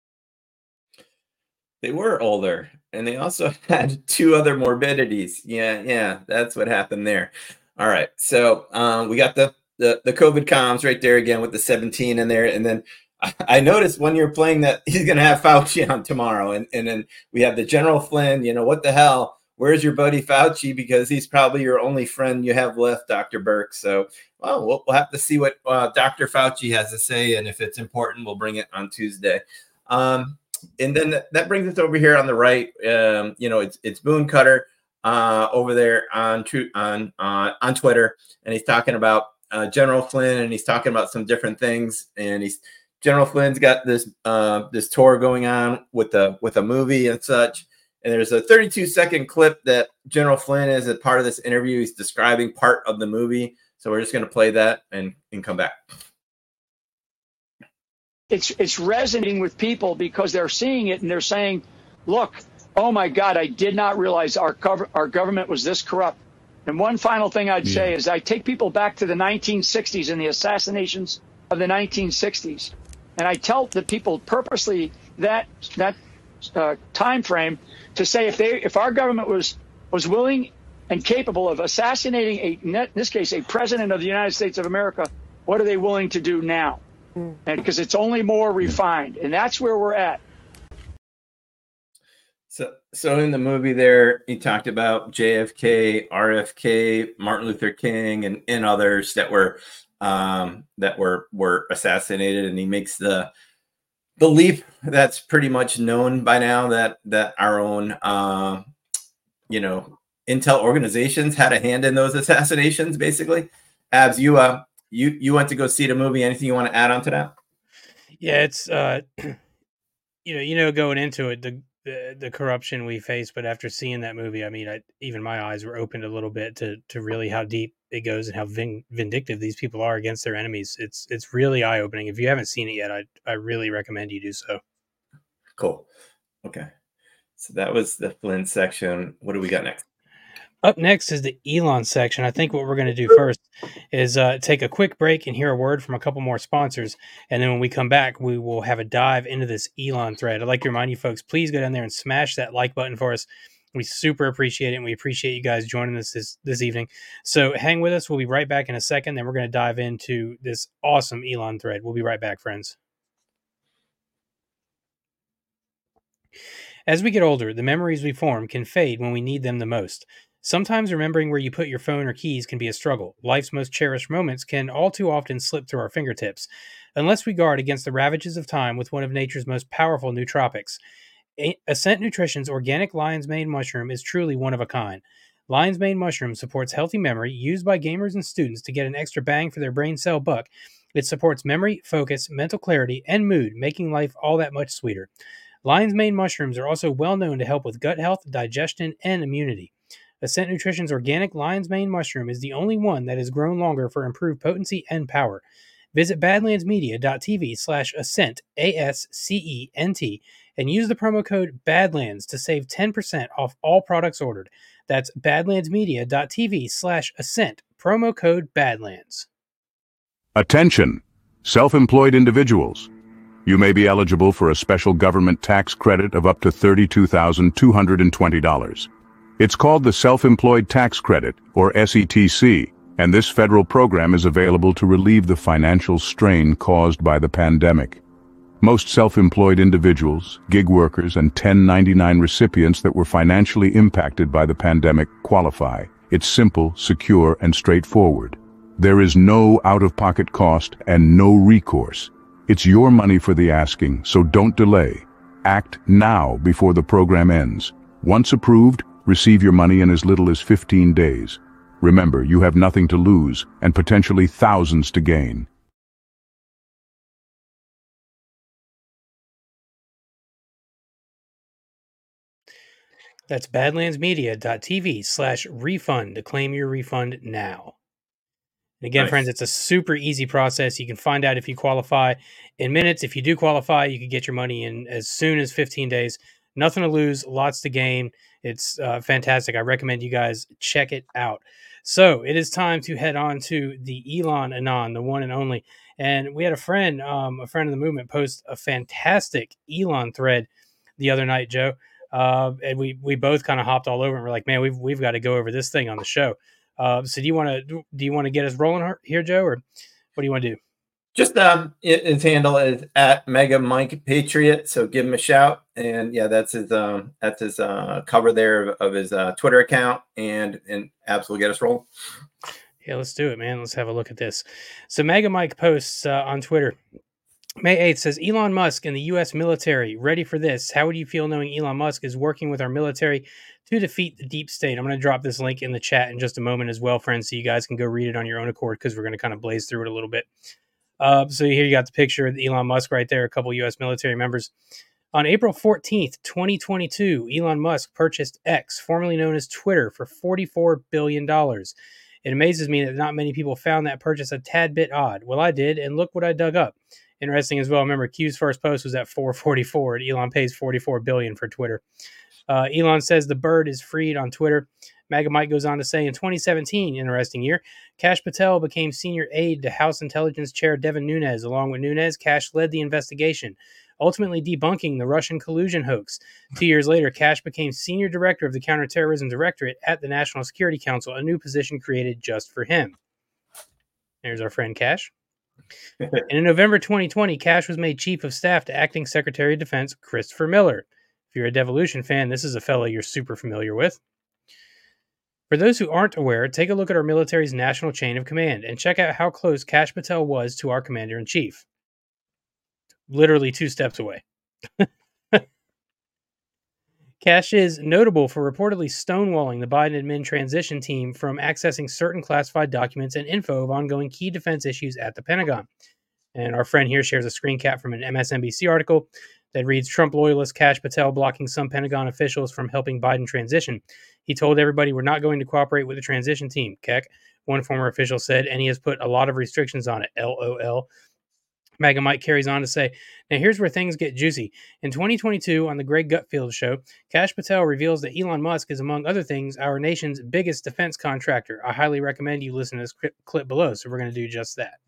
Speaker 7: They were older, and they also had 2 other morbidities. Yeah, that's what happened there. All right, so we got the COVID comms right there again with the 17 in there, and then I noticed when you're playing that he's going to have Fauci on tomorrow, and then we have the General Flynn. What the hell? Where's your buddy Fauci? Because he's probably your only friend you have left, Dr. Birx. So, we'll have to see what Dr. Fauci has to say, and if it's important, we'll bring it on Tuesday. And then that brings us over here on the right. It's Boone Cutter over there on Twitter, and he's talking about General Flynn, and he's talking about some different things, and he's General Flynn's got this this tour going on with a movie and such. And there's a 32-second clip that General Flynn is a part of this interview. He's describing part of the movie. So we're just going to play that and come back.
Speaker 4: It's resonating with people because they're seeing it and they're saying, look, oh my God, I did not realize our government was this corrupt. And one final thing I'd say is I take people back to the 1960s and the assassinations of the 1960s. And I tell the people purposely that time frame to say if our government was willing and capable of assassinating in this case a president of the United States of America, what are they willing to do now? And because it's only more refined, and that's where we're at.
Speaker 7: So in the movie there, he talked about JFK, RFK, Martin Luther King, and others that were assassinated, and he makes the leap that's pretty much known by now that our own intel organizations had a hand in those assassinations. Basically, Abs, you went to go see the movie. Anything you want to add on to that?
Speaker 6: Yeah, it's going into it, the corruption we face, but after seeing that movie, I mean, even my eyes were opened a little bit to really how deep it goes and how vindictive these people are against their enemies. It's really eye opening. If you haven't seen it yet, I really recommend you do so.
Speaker 7: Cool. Okay, so that was the Flynn section. What do we got next?
Speaker 6: Up next is the Elon section. I think what we're going to do first is take a quick break and hear a word from a couple more sponsors. And then when we come back, we will have a dive into this Elon thread. I'd like to remind you folks, please go down there and smash that like button for us. We super appreciate it, and we appreciate you guys joining us this evening. So hang with us. We'll be right back in a second. Then we're going to dive into this awesome Elon thread. We'll be right back, friends. As we get older, the memories we form can fade when we need them the most. Sometimes remembering where you put your phone or keys can be a struggle. Life's most cherished moments can all too often slip through our fingertips, unless we guard against the ravages of time with one of nature's most powerful nootropics. Ascent Nutrition's organic lion's mane mushroom is truly one of a kind. Lion's mane mushroom supports healthy memory, used by gamers and students to get an extra bang for their brain cell buck. It supports memory, focus, mental clarity, and mood, making life all that much sweeter. Lion's mane mushrooms are also well known to help with gut health, digestion, and immunity. Ascent Nutrition's organic lion's mane mushroom is the only one that has grown longer for improved potency and power. Visit badlandsmedia.tv/ascent, ASCENT, and use the promo code BADLANDS to save 10% off all products ordered. That's badlandsmedia.tv/ascent, promo code BADLANDS.
Speaker 16: Attention, self-employed individuals. You may be eligible for a special government tax credit of up to $32,220. It's called the Self-Employed Tax Credit, or SETC, and this federal program is available to relieve the financial strain caused by the pandemic. Most self-employed individuals, gig workers, and 1099 recipients that were financially impacted by the pandemic qualify. It's simple, secure, and straightforward. There is no out-of-pocket cost and no recourse. It's your money for the asking, so don't delay. Act now before the program ends. Once approved, receive your money in as little as 15 days. Remember, you have nothing to lose and potentially thousands to gain.
Speaker 6: That's badlandsmedia.tv/refund to claim your refund now. And again, friends, it's a super easy process. You can find out if you qualify in minutes. If you do qualify, you can get your money in as soon as 15 days. Nothing to lose, lots to gain. It's fantastic. I recommend you guys check it out. So it is time to head on to the Elon Anon, the one and only. And we had a friend of the movement, post a fantastic Elon thread the other night, Joe. And we both kind of hopped all over and we're like, man, we've got to go over this thing on the show. So do you want to get us rolling here, Joe, or what do you want to do?
Speaker 7: Just his handle is at Mega Mike Patriot, so give him a shout. And yeah, that's his cover there of his Twitter account, and absolutely get us rolling.
Speaker 6: Yeah, let's do it, man. Let's have a look at this. So Mega Mike posts on Twitter, May 8th, says, Elon Musk and the U.S. military, ready for this? How would you feel knowing Elon Musk is working with our military to defeat the deep state? I'm going to drop this link in the chat in just a moment as well, friends, so you guys can go read it on your own accord, because we're going to kind of blaze through it a little bit. So here you got the picture of Elon Musk right there, a couple U.S. military members. On April 14th, 2022, Elon Musk purchased X, formerly known as Twitter, for $44 billion. It amazes me that not many people found that purchase a tad bit odd. Well, I did, and look what I dug up. Interesting as well. Remember, Q's first post was at $4.44, and Elon pays $44 billion for Twitter. Elon says the bird is freed on Twitter. MAGA Mike goes on to say, in 2017, interesting year, Kash Patel became senior aide to House Intelligence Chair Devin Nunes. Along with Nunes, Kash led the investigation, ultimately debunking the Russian collusion hoax. 2 years later, Kash became senior director of the Counterterrorism Directorate at the National Security Council, a new position created just for him. There's our friend Kash. And in November 2020, Kash was made chief of staff to acting Secretary of Defense Christopher Miller. If you're a Devolution fan, this is a fellow you're super familiar with. For those who aren't aware, take a look at our military's national chain of command and check out how close Kash Patel was to our commander-in-chief. Literally 2 steps away. Kash is notable for reportedly stonewalling the Biden admin transition team from accessing certain classified documents and info of ongoing key defense issues at the Pentagon. And our friend here shares a screen cap from an MSNBC article that reads, Trump loyalist Kash Patel blocking some Pentagon officials from helping Biden transition. He told everybody we're not going to cooperate with the transition team, Keck, one former official said, and he has put a lot of restrictions on it, LOL. MAGA Mike carries on to say, now here's where things get juicy. In 2022, on the Greg Gutfeld show, Kash Patel reveals that Elon Musk is, among other things, our nation's biggest defense contractor. I highly recommend you listen to this clip below, so we're going to do just that.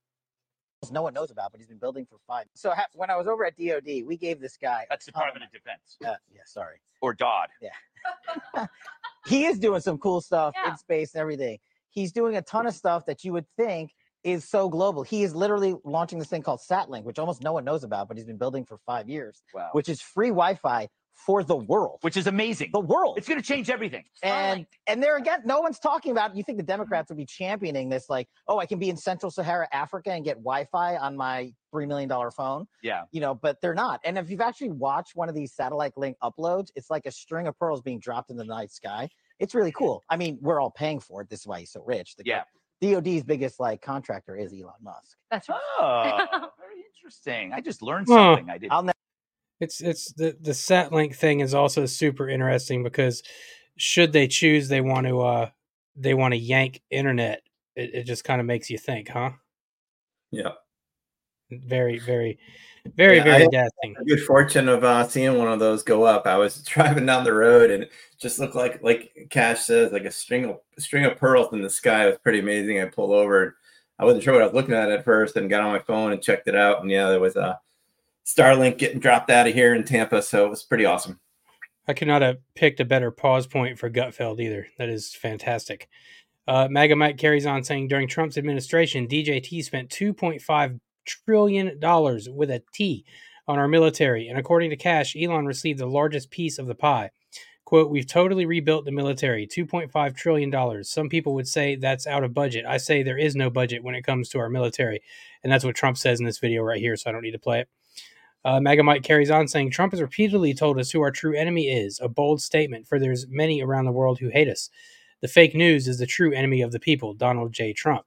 Speaker 17: No one knows about, but he's been building for 5. So when I was over at DOD, we gave this guy.
Speaker 18: That's Department of Defense.
Speaker 17: Yeah, sorry.
Speaker 18: Or DOD.
Speaker 17: Yeah. He is doing some cool stuff in space and everything. He's doing a ton of stuff that you would think is so global. He is literally launching this thing called SatLink, which almost no one knows about, but he's been building for 5 years.
Speaker 18: Wow.
Speaker 17: Which is free Wi-Fi for the world.
Speaker 18: Which is amazing.
Speaker 17: The world.
Speaker 18: It's going to change everything.
Speaker 17: And there again, no one's talking about it. You think the Democrats would be championing this, like, oh, I can be in Central Sahara Africa and get Wi-Fi on my $3 million phone.
Speaker 18: Yeah.
Speaker 17: But they're not. And if you've actually watched one of these satellite link uploads, it's like a string of pearls being dropped in the night sky. It's really cool. I mean, we're all paying for it. This is why he's so rich. DOD's biggest contractor is Elon Musk.
Speaker 2: That's right.
Speaker 18: Oh, very interesting. I just learned something. I didn't.
Speaker 6: It's the SatLink thing is also super interesting because should they choose, they want to yank internet. It just kind of makes you think, huh?
Speaker 7: Yeah.
Speaker 6: Very, very, very, very dazzling.
Speaker 7: Good fortune of seeing one of those go up. I was driving down the road and it just looked like Kash says, like a string of pearls in the sky. It was pretty amazing. I pulled over. I wasn't sure what I was looking at first, and got on my phone and checked it out. And yeah, there was a Starlink getting dropped out of here in Tampa, so it was pretty awesome.
Speaker 6: I could not have picked a better pause point for Gutfeld either. That is fantastic. MAGA Mike carries on saying, during Trump's administration, DJT spent $2.5 trillion with a T on our military, and according to Kash, Elon received the largest piece of the pie. Quote, we've totally rebuilt the military, $2.5 trillion. Some people would say that's out of budget. I say there is no budget when it comes to our military, and that's what Trump says in this video right here, so I don't need to play it. MAGA Mike carries on saying, Trump has repeatedly told us who our true enemy is, a bold statement, for there's many around the world who hate us. The fake news is the true enemy of the people, Donald J. Trump.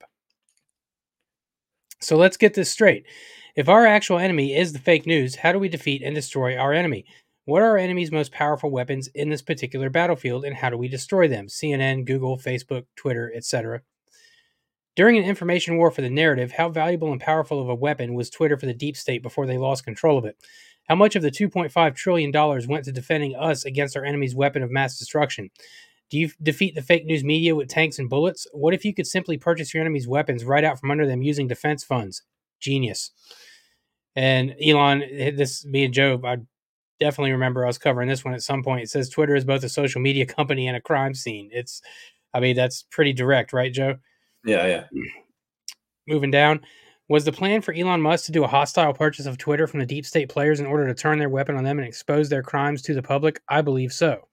Speaker 6: So let's get this straight. If our actual enemy is the fake news, how do we defeat and destroy our enemy? What are our enemy's most powerful weapons in this particular battlefield, and how do we destroy them? CNN, Google, Facebook, Twitter, etc. During an information war for the narrative, how valuable and powerful of a weapon was Twitter for the deep state before they lost control of it? How much of the $2.5 trillion went to defending us against our enemy's weapon of mass destruction? Do you defeat the fake news media with tanks and bullets? What if you could simply purchase your enemy's weapons right out from under them using defense funds? Genius. And Elon, me and Joe, I definitely remember us covering this one at some point. It says Twitter is both a social media company and a crime scene. That's pretty direct, right, Joe?
Speaker 7: Yeah.
Speaker 6: Moving down. Was the plan for Elon Musk to do a hostile purchase of Twitter from the deep state players in order to turn their weapon on them and expose their crimes to the public? I believe so.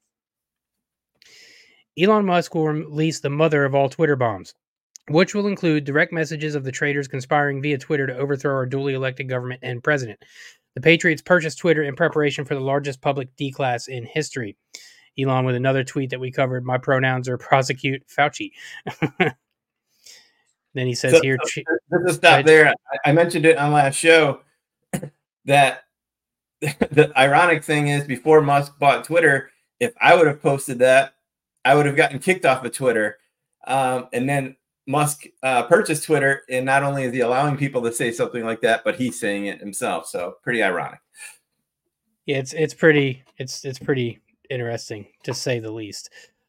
Speaker 6: Elon Musk will release the mother of all Twitter bombs, which will include direct messages of the traitors conspiring via Twitter to overthrow our duly elected government and president. The Patriots purchased Twitter in preparation for the largest public D-class in history. Elon with another tweet that we covered, my pronouns are prosecute Fauci. Then he says here.
Speaker 7: Just to stop there. I mentioned it on last show that the ironic thing is, before Musk bought Twitter, if I would have posted that, I would have gotten kicked off of Twitter. And then Musk purchased Twitter, and not only is he allowing people to say something like that, but he's saying it himself. So pretty ironic.
Speaker 6: Yeah, it's pretty interesting, to say the least.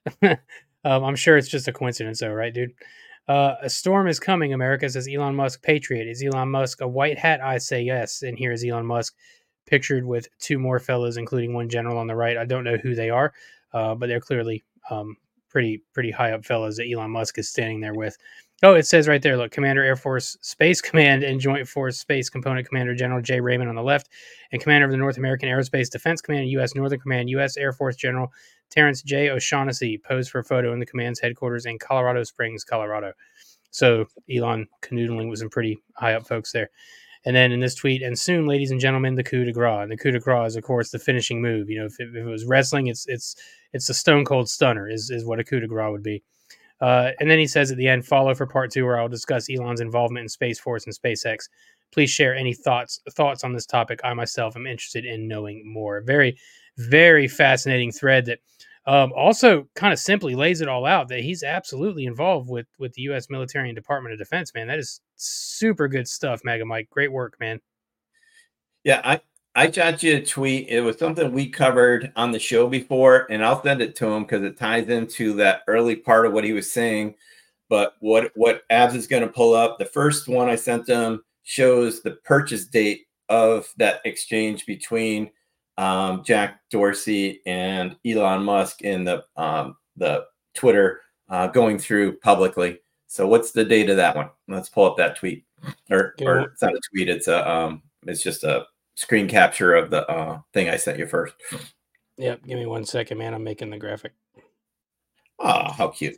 Speaker 6: I'm sure it's just a coincidence, though, right, dude? A storm is coming, America, says Elon Musk. Patriot. Is Elon Musk a white hat? I say yes. And here is Elon Musk pictured with two more fellows, including one general on the right. I don't know who they are, but they're clearly pretty high up fellows that Elon Musk is standing there with. Oh, it says right there, look, Commander Air Force Space Command and Joint Force Space Component Commander General Jay Raymond on the left, and Commander of the North American Aerospace Defense Command, U.S. Northern Command, U.S. Air Force General Terrence J. O'Shaughnessy posed for a photo in the command's headquarters in Colorado Springs, Colorado. So Elon canoodling with some pretty high up folks there. And then in this tweet, and soon, ladies and gentlemen, the coup de grace. And the coup de grace is, of course, the finishing move. You know, if it was wrestling, it's a stone cold stunner is what a coup de grace would be. And then he says at the end, follow for part 2, where I'll discuss Elon's involvement in Space Force and SpaceX. Please share any thoughts on this topic. I myself am interested in knowing more. Very, very fascinating thread that also kind of simply lays it all out, that he's absolutely involved with the U.S. military and Department of Defense, man. That is super good stuff, Mega Mike. Great work, man.
Speaker 7: Yeah, I shot you a tweet. It was something we covered on the show before, and I'll send it to him because it ties into that early part of what he was saying. But what Abs is going to pull up, the first one I sent him shows the purchase date of that exchange between Jack Dorsey and Elon Musk in the Twitter going through publicly. So what's the date of that one? Let's pull up that tweet. Or it's not a tweet. It's just a screen capture of the thing I sent you first.
Speaker 6: Yep. Give me 1 second, man. I'm making the graphic.
Speaker 7: Oh, how cute.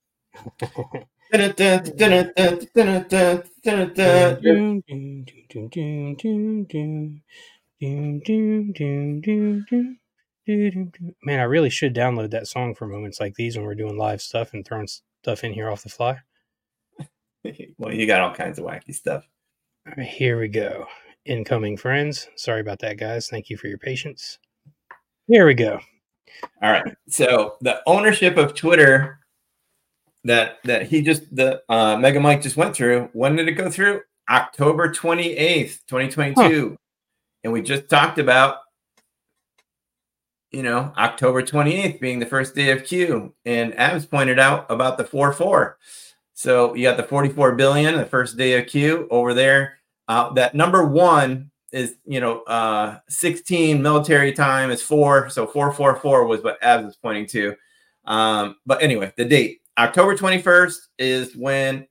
Speaker 6: Man, I really should download that song for moments like these when we're doing live stuff and throwing stuff in here off the fly.
Speaker 7: Well, you got all kinds of wacky stuff.
Speaker 6: All right, here we go. Incoming friends. Sorry about that, guys. Thank you for your patience. Here we go.
Speaker 7: All right. So the ownership of Twitter that Mega Mike just went through, when did it go through? October 28th, 2022. Huh. And we just talked about, October 28th being the first day of Q. And Abs pointed out about the 4-4. So you got the 44 billion, the first day of Q over there. That number 1 is, 16 military time is 4. So 444 was what Abs was pointing to. But anyway, the date, October 28th is when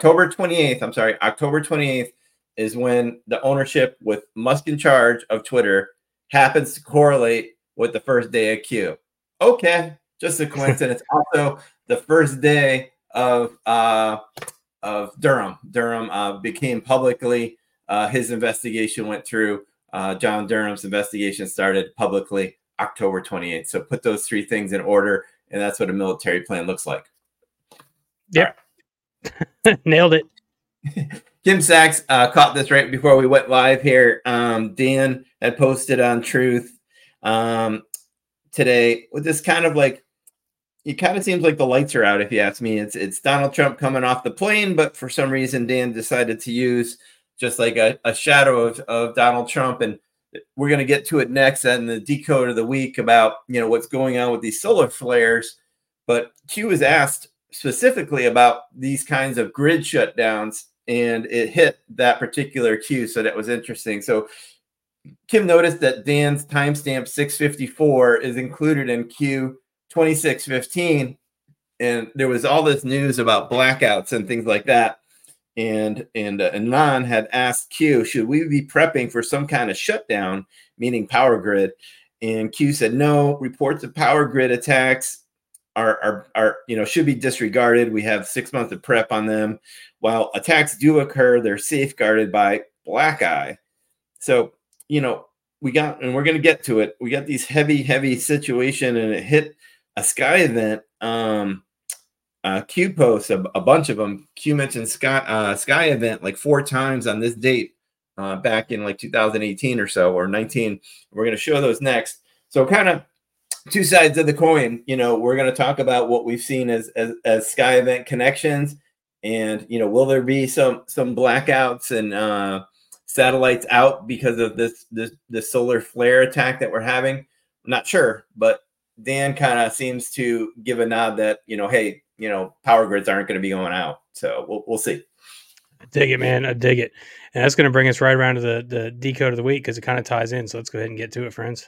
Speaker 7: the ownership with Musk in charge of Twitter happens to correlate with the first day of Q. Okay, just a coincidence. Also, the first day of Durham. Durham became publicly, his investigation went through. John Durham's investigation started publicly October 28th. So put those 3 things in order, and that's what a military plan looks like.
Speaker 6: Yeah, right. Nailed it.
Speaker 7: Kim Sachs caught this right before we went live here. Dan had posted on Truth today with this kind of like, it kind of seems like the lights are out, if you ask me. It's Donald Trump coming off the plane, but for some reason Dan decided to use just like a shadow of Donald Trump. And we're going to get to it next and the decode of the week about, what's going on with these solar flares. But Q was asked specifically about these kinds of grid shutdowns, and it hit that particular Q. So that was interesting. So Kim noticed that Dan's timestamp 654 is included in Q 2615, and there was all this news about blackouts and things like that. And Anon had asked Q, should we be prepping for some kind of shutdown, meaning power grid? And Q said, no, reports of power grid attacks are should be disregarded. We have 6 months of prep on them. While attacks do occur, they're safeguarded by black eye. So, we're going to get to it. We got these heavy situation, and it hit a sky event Q posts, a bunch of them. Q mentioned Sky event like 4 times on this date back in like 2018 or so, or 19. We're going to show those next. So kind of two sides of the coin. We're going to talk about what we've seen as Sky event connections, and will there be some blackouts and satellites out because of this solar flare attack that we're having? I'm not sure, but Dan kind of seems to give a nod that hey, power grids aren't going to be going out. So we'll see.
Speaker 6: I dig it, man. I dig it. And that's going to bring us right around to the decode of the week because it kind of ties in. So let's go ahead and get to it, friends.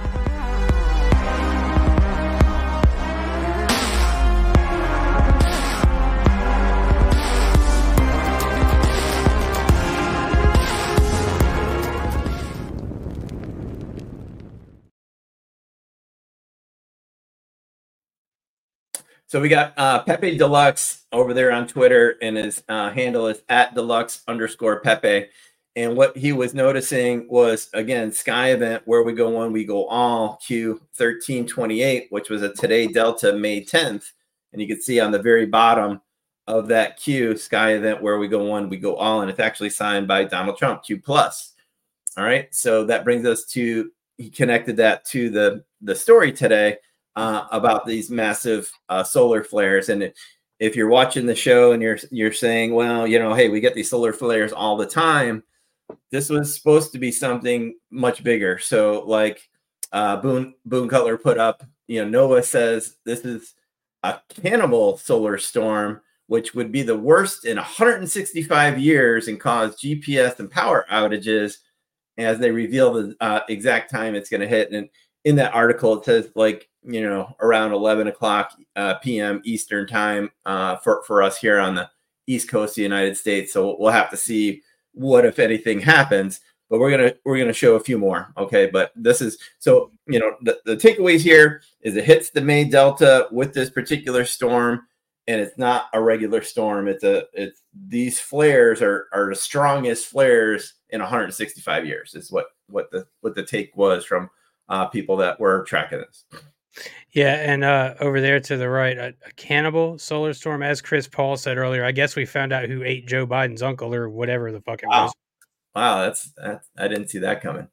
Speaker 7: So we got Pepe Deluxe over there on Twitter, and his handle is @deluxe_Pepe. And what he was noticing was, again, Sky event, where we go one, we go all, Q1328, which was a Today Delta May 10th. And you can see on the very bottom of that Q, Sky event, where we go one, we go all, and it's actually signed by Donald Trump, Q+. All right, so that brings us to, he connected that to the story today about these massive solar flares. And if you're watching the show and you're saying, well, hey, we get these solar flares all the time, this was supposed to be something much bigger. So like Boone Cutler put up, NOAA says this is a cannibal solar storm, which would be the worst in 165 years and cause GPS and power outages, as they reveal the exact time it's going to hit. And in that article, it says around 11 o'clock p.m. Eastern time for us here on the East Coast of the United States. So we'll have to see what, if anything, happens. But we're gonna show a few more. Okay, but this is so the takeaways here is it hits the May Delta with this particular storm, and it's not a regular storm. It's these flares are the strongest flares in 165 years. Is what the take was from people that were tracking this.
Speaker 6: Yeah, and over there to the right, a cannibal solar storm, as Chris Paul said earlier. I guess we found out who ate Joe Biden's uncle or whatever the fuck it was.
Speaker 7: Wow, that's I didn't see that coming.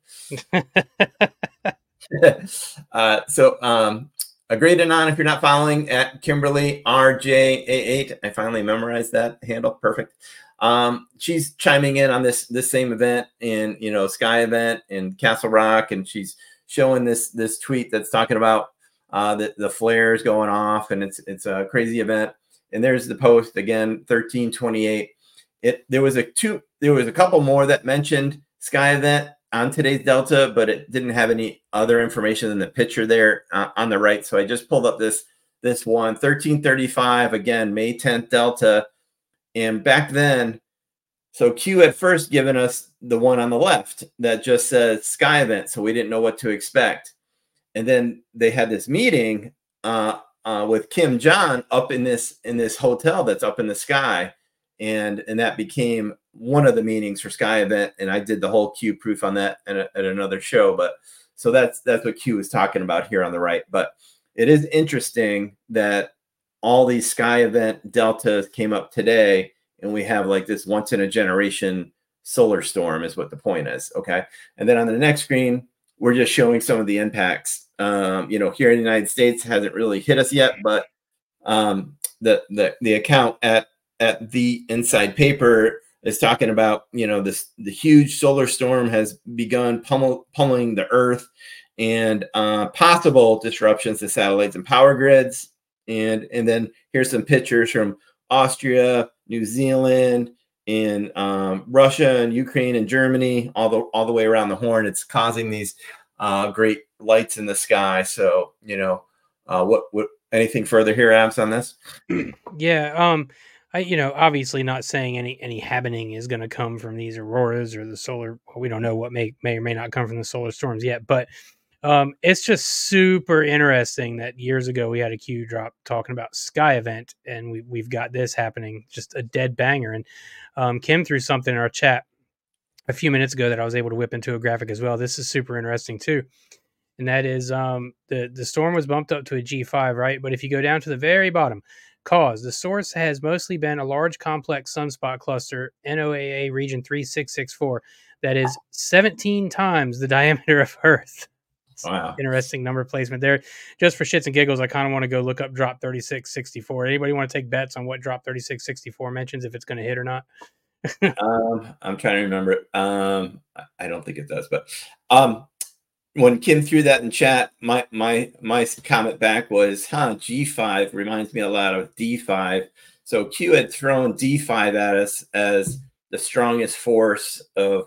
Speaker 7: So agree to non if you're not following at Kimberly RJ88. I finally memorized that handle. Perfect. She's chiming in on this same event in Sky event in Castle Rock, and she's showing this tweet that's talking about the flares going off, and it's a crazy event. And there's the post again, 1328. There was a couple more that mentioned Sky event on today's Delta, but it didn't have any other information than the picture there on the right. So I just pulled up this one, 1335, again, May 10th Delta. And back then, so Q had first given us the one on the left that just says Sky event, so we didn't know what to expect. And then they had this meeting with Kim Jong up in this hotel that's up in the sky, and that became one of the meetings for Sky event. And I did the whole Q proof on that at another show. But so that's what Q is talking about here on the right. But it is interesting that all these Sky event deltas came up today, and we have like this once in a generation solar storm is what the point is. Okay. And then on the next screen, we're just showing some of the impacts. Here in the United States hasn't really hit us yet, but the account at the Inside Paper is talking about, the huge solar storm has begun pummeling the Earth, and possible disruptions to satellites and power grids. And then here's some pictures from Austria, New Zealand, in Russia and Ukraine and Germany, all the way around the horn. It's causing these great lights in the sky. So, what anything further here, Abs, on this?
Speaker 6: Yeah, obviously not saying any happening is going to come from these auroras or the solar. We don't know what may or may not come from the solar storms yet, but it's just super interesting that years ago we had a Q drop talking about Sky event, and we've got this happening, just a dead banger. And Kim threw something in our chat a few minutes ago that I was able to whip into a graphic as well. This is super interesting too. And that is the storm was bumped up to a G5, right? But if you go down to the very bottom, Cause: the source has mostly been a large complex sunspot cluster, NOAA region 3664, that is 17 times the diameter of Earth.
Speaker 7: Wow.
Speaker 6: Interesting number placement there. Just for shits and giggles, I kind of want to go look up drop 3664. Anybody want to take bets on what drop 3664 mentions, if it's going to hit or not?
Speaker 7: I'm trying to remember it. I don't think it does, but when Kim threw that in chat, my comment back was, G5 reminds me a lot of D5. So Q had thrown D5 at us as the strongest force of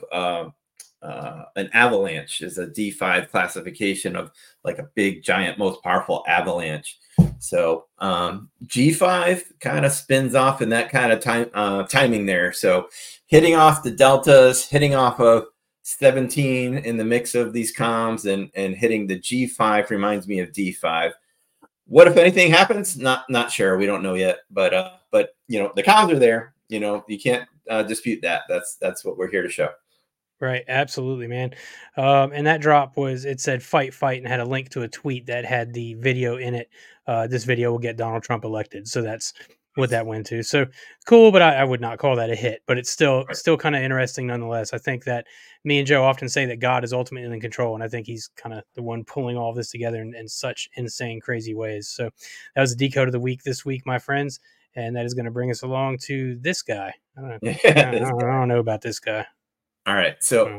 Speaker 7: an avalanche, is a D5 classification of like a big, giant, most powerful avalanche. So G5 kind of spins off in that kind of timing there. So hitting off the deltas, hitting off of 17 in the mix of these comms, and hitting the G5 reminds me of D5. What if anything happens? Not sure. We don't know yet. But you know, the comms are there. You know, you can't dispute that. That's what we're here to show.
Speaker 6: Right, absolutely, man. And that drop it said fight, and had a link to a tweet that had the video in it. This video will get Donald Trump elected. So that's what that went to. So cool, but I would not call that a hit. But it's still kind of interesting nonetheless. I think that me and Joe often say that God is ultimately in control, and I think he's kind of the one pulling all this together in such insane, crazy ways. So that was the Decode of the Week this week, my friends. And that is going to bring us along to this guy. I don't know about this guy.
Speaker 7: All right. So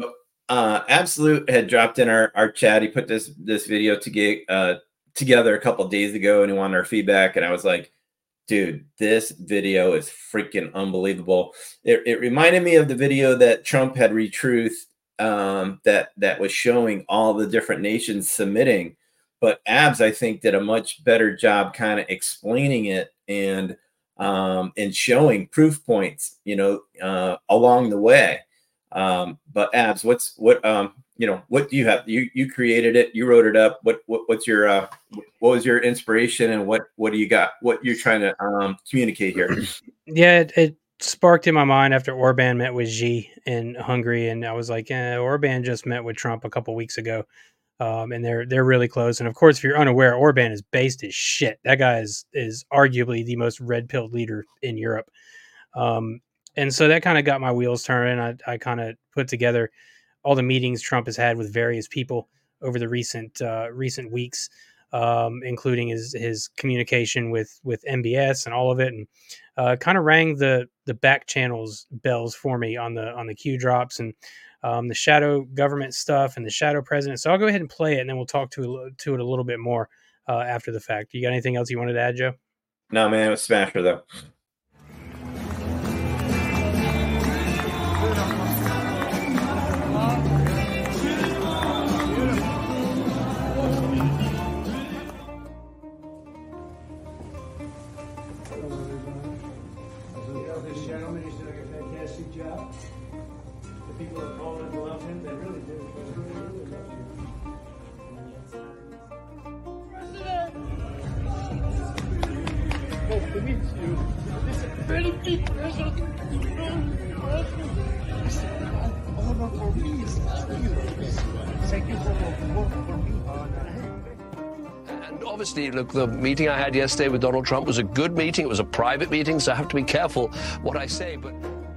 Speaker 7: Absolute had dropped in our chat. He put this video together a couple of days ago, and he wanted our feedback. And I was like, dude, this video is freaking unbelievable. It reminded me of the video that Trump had retruthed that was showing all the different nations submitting. But Abs, I think, did a much better job kind of explaining it and showing proof points, along the way. But Abs, what do you have? You created it, you wrote it up. What's your what was your inspiration, and what do you got? What you're trying to communicate here?
Speaker 6: Yeah, it sparked in my mind after Orban met with Xi in Hungary, and I was like, Orban just met with Trump a couple weeks ago, and they're really close. And of course, if you're unaware, Orban is based as shit. That guy is arguably the most red-pilled leader in Europe. And so that kind of got my wheels turning. I kind of put together all the meetings Trump has had with various people over the recent weeks, including his communication with MBS and all of it, and kind of rang the back channels bells for me on the Q drops and the shadow government stuff and the shadow president. So I'll go ahead and play it, and then we'll talk to it a little bit more after the fact. You got anything else you wanted to add, Joe?
Speaker 7: No, man, it was Smasher though.
Speaker 19: And obviously, look, the meeting I had yesterday with Donald Trump was a good meeting. It was a private meeting, so I have to be careful what I say, but...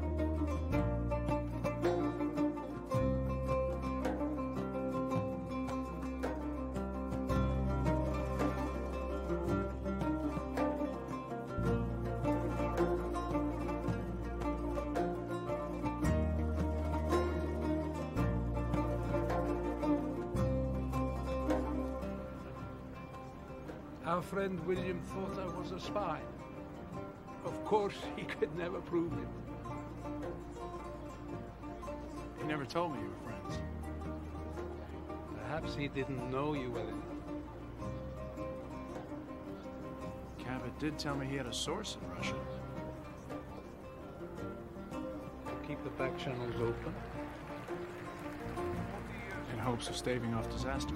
Speaker 20: Our friend William thought I was a spy. Of course, he could never prove it. He never told me you were friends. Perhaps he didn't know you well enough. Cabot did tell me he had a source in Russia. Keep the back channels open in hopes of staving off disaster.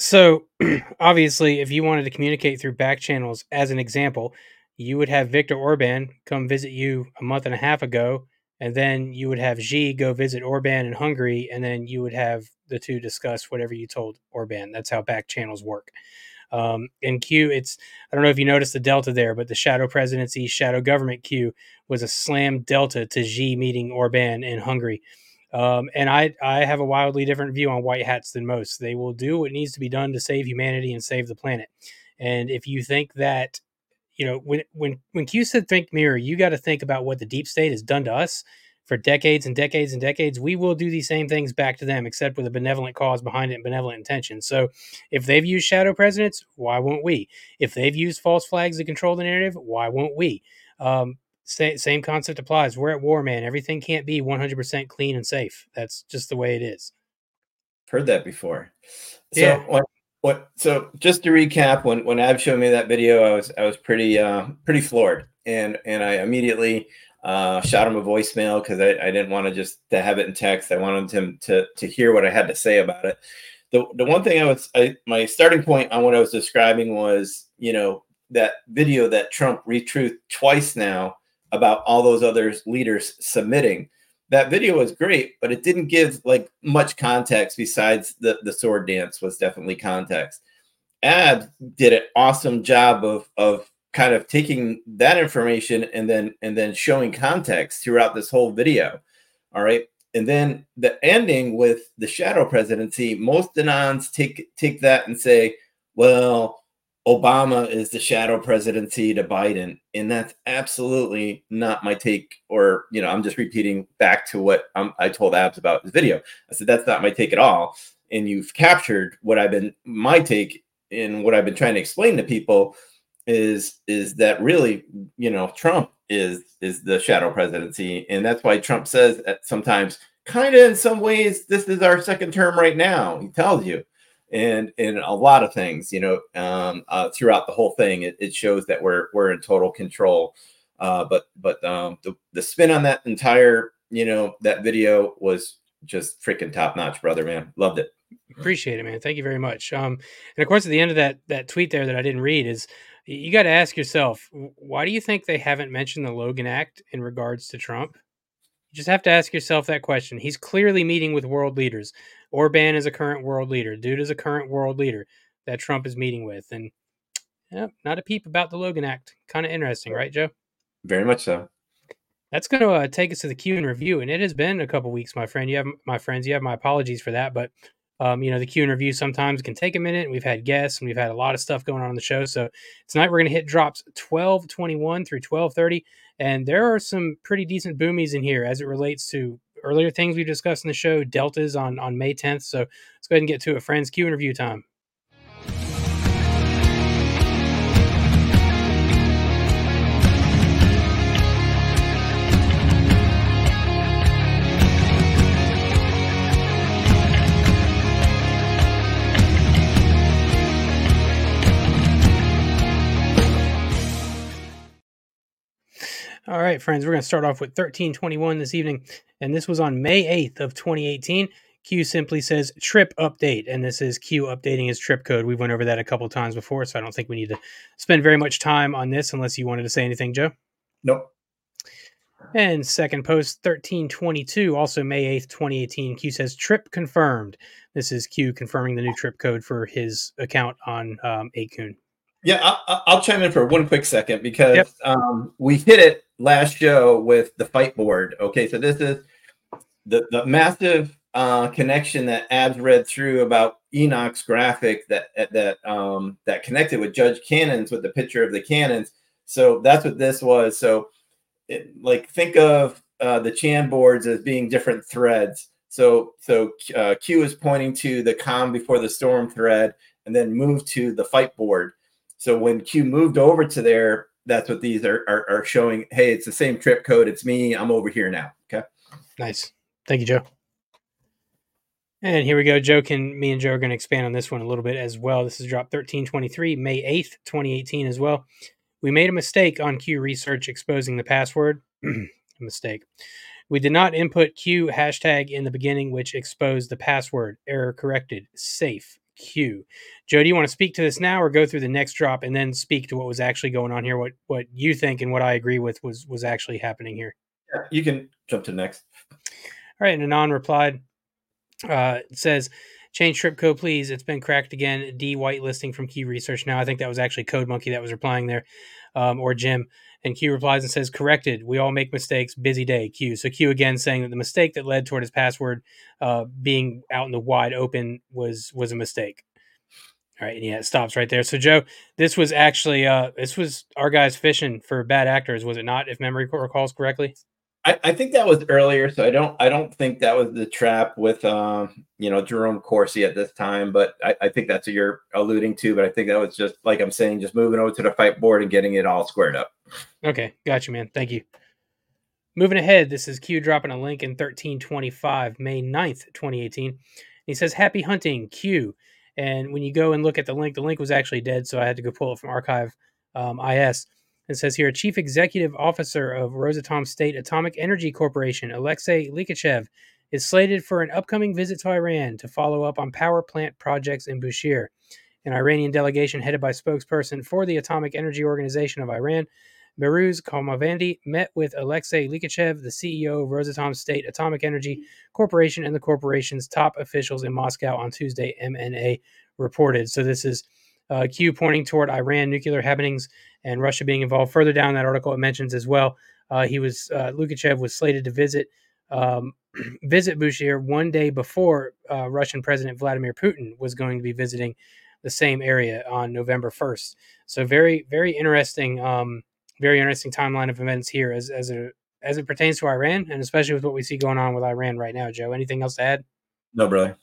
Speaker 6: So obviously, if you wanted to communicate through back channels, as an example, you would have Viktor Orban come visit you a month and a half ago, and then you would have Xi go visit Orban in Hungary, and then you would have the two discuss whatever you told Orban. That's how back channels work. In Q, I don't know if you noticed the delta there, but the shadow presidency, shadow government Q was a slam delta to Xi meeting Orban in Hungary. And I have a wildly different view on white hats than most. They will do what needs to be done to save humanity and save the planet. And if you think that, when Q said think mirror, you got to think about what the deep state has done to us for decades and decades and decades. We will do these same things back to them, except with a benevolent cause behind it and benevolent intention. So if they've used shadow presidents, why won't we? If they've used false flags to control the narrative, why won't we? Same concept applies. We're at war, man. Everything can't be 100% clean and safe. That's just the way it is.
Speaker 7: Heard that before. So
Speaker 6: Yeah.
Speaker 7: So just to recap, when Ab showed me that video, I was pretty floored, and I immediately shot him a voicemail because I didn't want to just to have it in text. I wanted him to hear what I had to say about it. The one thing my starting point on what I was describing was, that video that Trump retruthed twice now about all those other leaders submitting. That video was great, but it didn't give like much context besides the sword dance was definitely context. Ab did an awesome job of kind of taking that information and then showing context throughout this whole video. All right. And then the ending with the shadow presidency, most Anons take that and say, well, Obama is the shadow presidency to Biden. And that's absolutely not my take. Or, I'm just repeating back to what I told Abs about this video. I said, that's not my take at all. And you've captured my take in what I've been trying to explain to people is that really, Trump is the shadow presidency. And that's why Trump says that sometimes kind of in some ways, this is our second term right now. He tells you. And in a lot of things, throughout the whole thing, it shows that we're in total control. But the spin on that entire, that video was just freaking top notch, brother, man. Loved it.
Speaker 6: Appreciate it, man. Thank you very much. And of course, at the end of that tweet there that I didn't read is you got to ask yourself, why do you think they haven't mentioned the Logan Act in regards to Trump? You just have to ask yourself that question. He's clearly meeting with world leaders. Orban is a current world leader. Dude is a current world leader that Trump is meeting with. And not a peep about the Logan Act. Kind of interesting, right, Joe?
Speaker 7: Very much so.
Speaker 6: That's going to take us to the Q and review. And it has been a couple weeks, my friend. You have my apologies for that. But, the Q and review sometimes can take a minute. We've had guests and we've had a lot of stuff going on the show. So tonight we're going to hit drops 12:21 through 12:30. And there are some pretty decent boomies in here as it relates to earlier things we've discussed in the show, deltas on May 10th. So let's go ahead and get to it, friends. Q and review time. All right, friends, we're going to start off with 1321 this evening, and this was on May 8th of 2018. Q simply says trip update, and this is Q updating his trip code. We went over that a couple of times before, so I don't think we need to spend very much time on this unless you wanted to say anything, Joe.
Speaker 7: Nope.
Speaker 6: And second post, 1322, also May 8th, 2018. Q says trip confirmed. This is Q confirming the new trip code for his account on 8kun.
Speaker 7: Yeah, I'll chime in for one quick second because we hit it last show with the fight board. Okay, so this is the massive connection that Abs read through about Enoch's graphic that connected with Judge Cannons with the picture of the cannons. So that's what this was. So think of the Chan boards as being different threads. So Q is pointing to the calm before the storm thread and then move to the fight board. So when Q moved over to there, that's what these are showing. Hey, it's the same trip code. It's me. I'm over here now. Okay.
Speaker 6: Nice. Thank you, Joe. And here we go. Me and Joe are going to expand on this one a little bit as well. This is drop 1323, May 8th, 2018 as well. We made a mistake on Q research exposing the password. A mistake. We did not input Q hashtag in the beginning, which exposed the password. Error corrected. Safe. Q. Joe, do you want to speak to this now or go through the next drop and then speak to what was actually going on here, what you think and what I agree with was actually happening here?
Speaker 7: Yeah, you can jump to next.
Speaker 6: All right, and Anon replied, it says, change trip code, please. It's been cracked again. D whitelisting from Q Research now. I think that was actually Code Monkey that was replying there, or Jim. And Q replies and says, corrected. We all make mistakes. Busy day, Q. So Q again saying that the mistake that led toward his password being out in the wide open was a mistake. All right, and yeah, it stops right there. So Joe, this was actually this was our guys fishing for bad actors, was it not? If memory recalls correctly.
Speaker 7: I think that was earlier, so I don't think that was the trap with Jerome Corsi at this time, but I think that's what you're alluding to. But I think that was just like I'm saying, just moving over to the fight board and getting it all squared up.
Speaker 6: Okay, got you, man. Thank you. Moving ahead, this is Q dropping a link in 1325, May 9th, 2018. He says, happy hunting, Q. And when you go and look at the link was actually dead, so I had to go pull it from Archive IS. It says here, Chief Executive Officer of Rosatom State Atomic Energy Corporation, Alexei Likachev, is slated for an upcoming visit to Iran to follow up on power plant projects in Bushehr. An Iranian delegation headed by spokesperson for the Atomic Energy Organization of Iran, Behrouz Kamalvandi, met with Alexei Likachev, the CEO of Rosatom State Atomic Energy Corporation, and the corporation's top officials in Moscow on Tuesday, MNA reported. So this is Q pointing toward Iran nuclear happenings and Russia being involved. Further down that article, it mentions as well, Likachev was slated to visit Bushehr one day before Russian President Vladimir Putin was going to be visiting the same area on November 1st. So very, very interesting timeline of events here as it pertains to Iran, and especially with what we see going on with Iran right now. Joe, anything else to add?
Speaker 7: No, brother.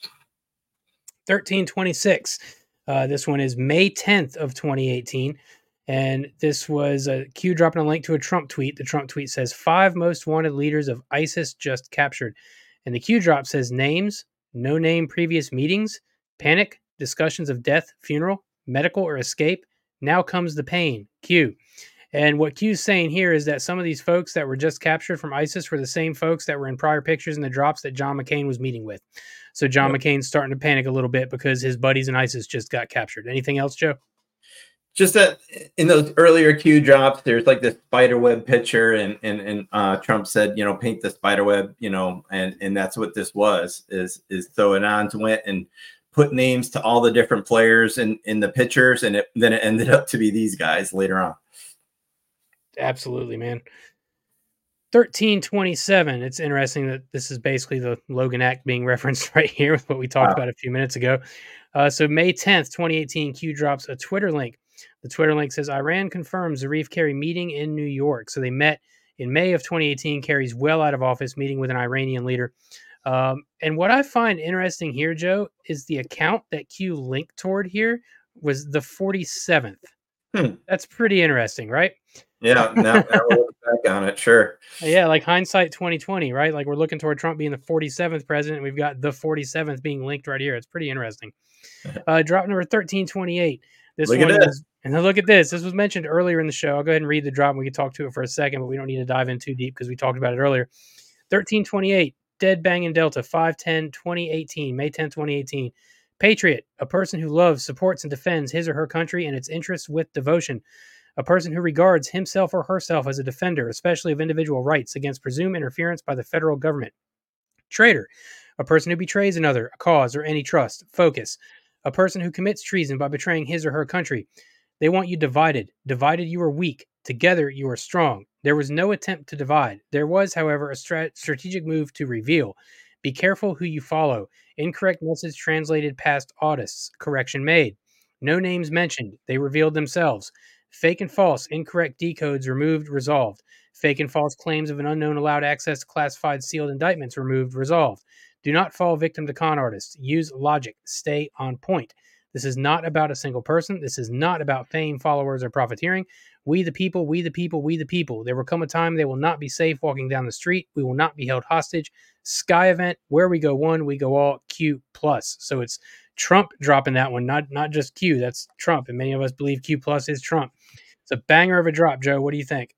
Speaker 6: 1326. This one is May 10th of 2018. And this was a Q dropping a link to a Trump tweet. The Trump tweet says 5 most wanted leaders of ISIS just captured. And the Q drop says names, no name previous meetings, panic, discussions of death, funeral, medical or escape. Now comes the pain. Q. And what Q's saying here is that some of these folks that were just captured from ISIS were the same folks that were in prior pictures in the drops that John McCain was meeting with. So John McCain's starting to panic a little bit because his buddies in ISIS just got captured. Anything else, Joe?
Speaker 7: Just that in those earlier Q drops, there's like this spider web picture, and Trump said, paint the spider web, and that's what this was. Is so Anand went and put names to all the different players in the pictures, and then it ended up to be these guys later on.
Speaker 6: Absolutely, man. 1327. It's interesting that this is basically the Logan Act being referenced right here with what we talked about a few minutes ago. So May 10th, 2018, Q drops a Twitter link. The Twitter link says, Iran confirms Zarif Kerry meeting in New York. So they met in May of 2018. Kerry's well out of office, meeting with an Iranian leader. And what I find interesting here, Joe, is the account that Q linked toward here was the 47th. That's pretty interesting, right?
Speaker 7: Yeah, now we'll look back on it, sure.
Speaker 6: Yeah, like hindsight 2020, right? Like we're looking toward Trump being the 47th president. We've got the 47th being linked right here. It's pretty interesting. Drop number 1328. This
Speaker 7: look
Speaker 6: one
Speaker 7: at
Speaker 6: is, and look at this. This was mentioned earlier in the show. I'll go ahead and read the drop and we can talk to it for a second, but we don't need to dive in too deep because we talked about it earlier. 1328, Dead Banging Delta, 5/10/2018, May 10, 2018. Patriot, a person who loves, supports, and defends his or her country and its interests with devotion. A person who regards himself or herself as a defender, especially of individual rights, against presumed interference by the federal government. Traitor, a person who betrays another, a cause, or any trust. Focus, a person who commits treason by betraying his or her country. They want you divided. Divided, you are weak. Together, you are strong. There was no attempt to divide. There was, however, a strategic move to reveal. Be careful who you follow. Incorrect message translated past audits. Correction made. No names mentioned. They revealed themselves. Fake and false, incorrect decodes removed, resolved. Fake and false claims of an unknown allowed access to classified sealed indictments removed, resolved. Do not fall victim to con artists. Use logic. Stay on point. This is not about a single person. This is not about fame, followers, or profiteering. We the people, we the people, we the people. There will come a time they will not be safe walking down the street. We will not be held hostage. Sky event, where we go one, we go all, Q+. So it's Trump dropping that one, not just Q. That's Trump, and many of us believe Q+ is Trump. It's a banger of a drop, Joe. What do you think?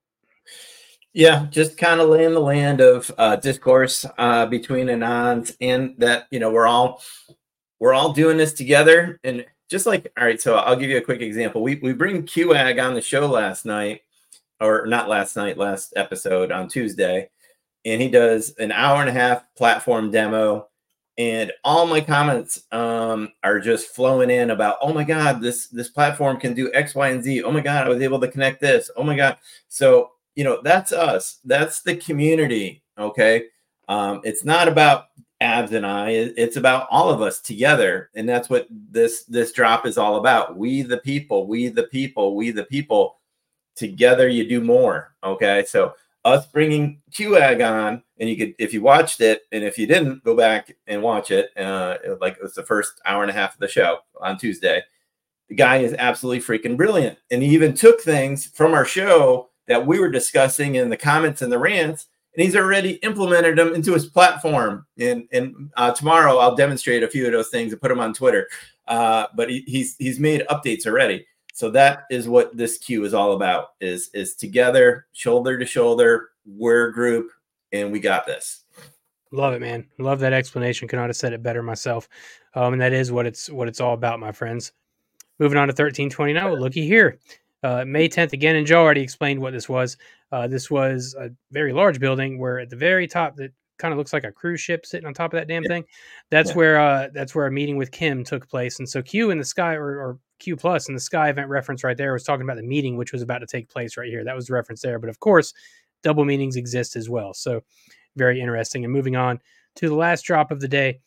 Speaker 7: Yeah, just kind of laying the land of discourse between Anons and that, we're all we're all doing this together. And just like, all right, so I'll give you a quick example. We bring QAG on the show last night, or not last night, last episode on Tuesday. And he does an hour and a half platform demo. And all my comments are just flowing in about, oh my God, this platform can do X, Y, and Z. Oh my God, I was able to connect this. Oh my God. So, that's us. That's the community. Okay. It's not about Abs and I, it's about all of us together. And that's what this drop is all about. We the people, we the people, we the people. Together you do more. Okay. So us bringing QAG on, and you could, if you watched it, and if you didn't, go back and watch it. Like it was the first hour and a half of the show on Tuesday. The guy is absolutely freaking brilliant. And he even took things from our show that we were discussing in the comments and the rants, and he's already implemented them into his platform. And tomorrow I'll demonstrate a few of those things and put them on Twitter. But he's made updates already. So that is what this Q is all about, is together, shoulder to shoulder, we're a group, and we got this.
Speaker 6: Love it, man. Love that explanation. Could not have said it better myself. And that is what it's all about, my friends. Moving on to 1329. Well, looky here. May 10th again, and Joe already explained what this was. This was a very large building where at the very top, that kind of looks like a cruise ship sitting on top of that damn thing. That's where a meeting with Kim took place. And so Q in the sky, or Q plus in the sky event reference right there was talking about the meeting which was about to take place right here. That was the reference there. But of course, double meanings exist as well. So very interesting. And moving on to the last drop of the day,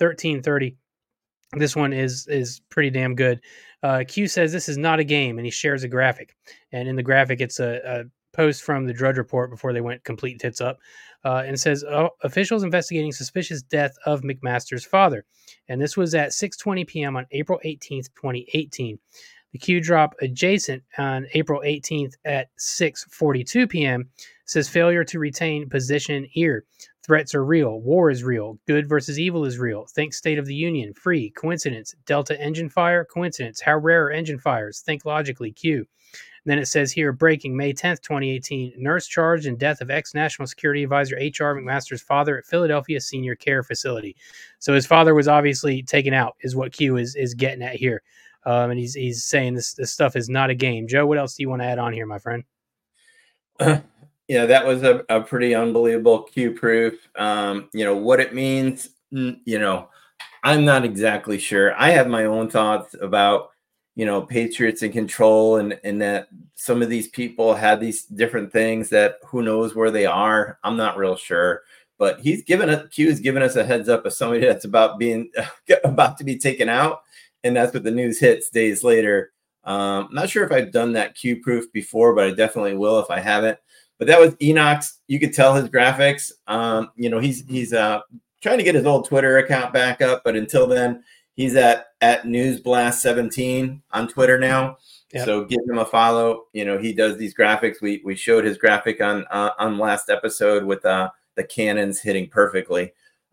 Speaker 6: 1330. This one is pretty damn good. Q says this is not a game, and he shares a graphic. And in the graphic, it's a post from the Drudge Report before they went complete tits up. And it says, officials investigating suspicious death of McMaster's father. And this was at 6:20 p.m. on April 18th, 2018. The Q drop adjacent on April 18th at 6:42 p.m. says failure to retain position ear. Threats are real. War is real. Good versus evil is real. Think State of the Union. Free. Coincidence. Delta engine fire. Coincidence. How rare are engine fires? Think logically. Q. And then it says here, breaking May 10th, 2018. Nurse charged in death of ex-National Security Advisor H.R. McMaster's father at Philadelphia Senior Care Facility. So his father was obviously taken out, is what Q is getting at here. And he's saying this stuff is not a game. Joe, what else do you want to add on here, my friend?
Speaker 7: Yeah, that was a pretty unbelievable Q proof. What it means, I'm not exactly sure. I have my own thoughts about, Patriots in control, and that some of these people had these different things that who knows where they are. I'm not real sure. But Q has given us a heads up of somebody that's about to be taken out. And that's what the news hits days later. I'm not sure if I've done that Q proof before, but I definitely will if I haven't. But that was Enoch's. You could tell his graphics. He's trying to get his old Twitter account back up, but until then, he's at NewsBlast17 on Twitter now. Yep. So give him a follow. He does these graphics. We showed his graphic on last episode with the cannons hitting perfectly.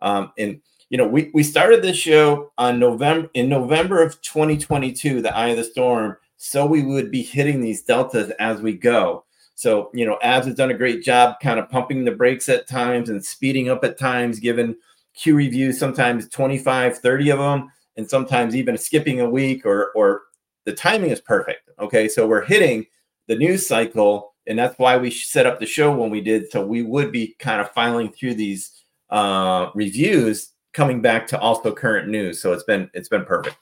Speaker 7: We started this show in November of 2022, the eye of the storm, so we would be hitting these deltas as we go. So, Abs has done a great job kind of pumping the brakes at times and speeding up at times, giving Q reviews, sometimes 25, 30 of them, and sometimes even skipping a week, or the timing is perfect. Okay. So we're hitting the news cycle, and that's why we set up the show when we did. So we would be kind of filing through these reviews, coming back to also current news. So it's been perfect.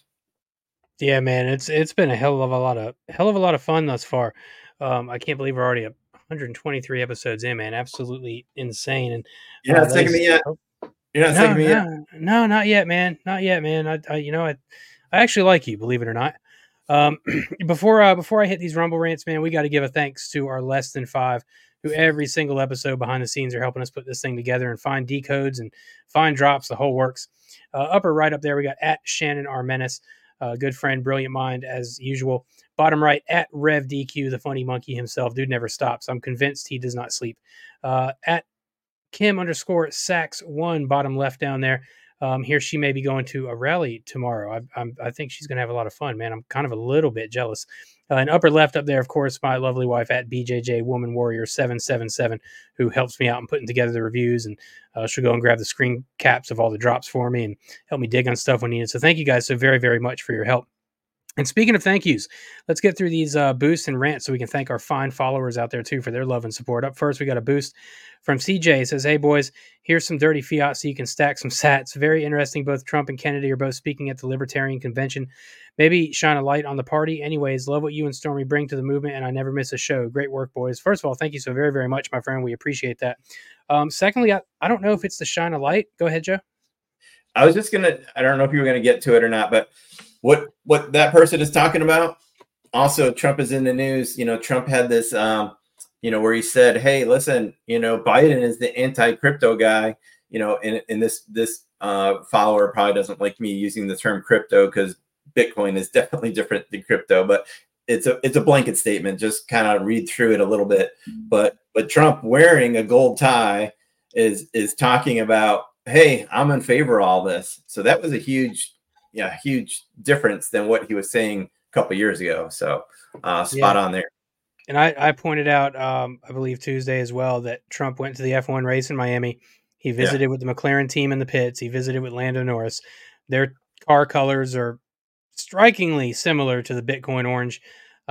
Speaker 6: Yeah, man, it's been a hell of a lot of fun thus far. I can't believe we're already 123 episodes in, man. Absolutely insane. And
Speaker 7: you're not taking me yet. You're not taking me yet.
Speaker 6: No, not yet, man. Not yet, man. I actually like you, believe it or not. Before I hit these Rumble rants, man, we got to give a thanks to our less than five, who every single episode behind the scenes are helping us put this thing together and find decodes and find drops, the whole works. Upper right up there, we got at Shannon R. Menace, good friend, brilliant mind as usual. Bottom right, at Rev DQ, the funny monkey himself. Dude never stops. I'm convinced he does not sleep. At Kim _Sachs1, bottom left down there. Here she may be going to a rally tomorrow. I think she's going to have a lot of fun, man. I'm kind of a little bit jealous. And upper left up there, of course, my lovely wife at BJJ Woman Warrior 777, who helps me out in putting together the reviews, and she'll go and grab the screen caps of all the drops for me and help me dig on stuff when needed. So thank you guys so very, very much for your help. And speaking of thank yous, let's get through these boosts and rants so we can thank our fine followers out there too for their love and support. Up first, we got a boost from CJ. It says, "Hey boys, here's some dirty fiat so you can stack some sats. Very interesting. Both Trump and Kennedy are both speaking at the Libertarian Convention. Maybe shine a light on the party. Anyways, love what you and Stormy bring to the movement, and I never miss a show. Great work, boys." First of all, thank you so very, very much, my friend. We appreciate that. Secondly, I don't know if it's the shine a light. Go ahead, Joe.
Speaker 7: I was just gonna. I don't know if you were gonna get to it or not, but what that person is talking about. Also, Trump is in the news. You know, Trump had this, where he said, "Hey, listen, Biden is the anti-crypto guy." And this follower probably doesn't like me using the term crypto because Bitcoin is definitely different than crypto, but it's a blanket statement. Just kind of read through it a little bit. But Trump wearing a gold tie is talking about, hey, I'm in favor of all this. So that was a huge difference than what he was saying a couple of years ago. So spot on there.
Speaker 6: And I pointed out, I believe Tuesday as well, that Trump went to the F1 race in Miami. He visited with the McLaren team in the pits. He visited with Lando Norris. Their car colors are strikingly similar to the Bitcoin orange.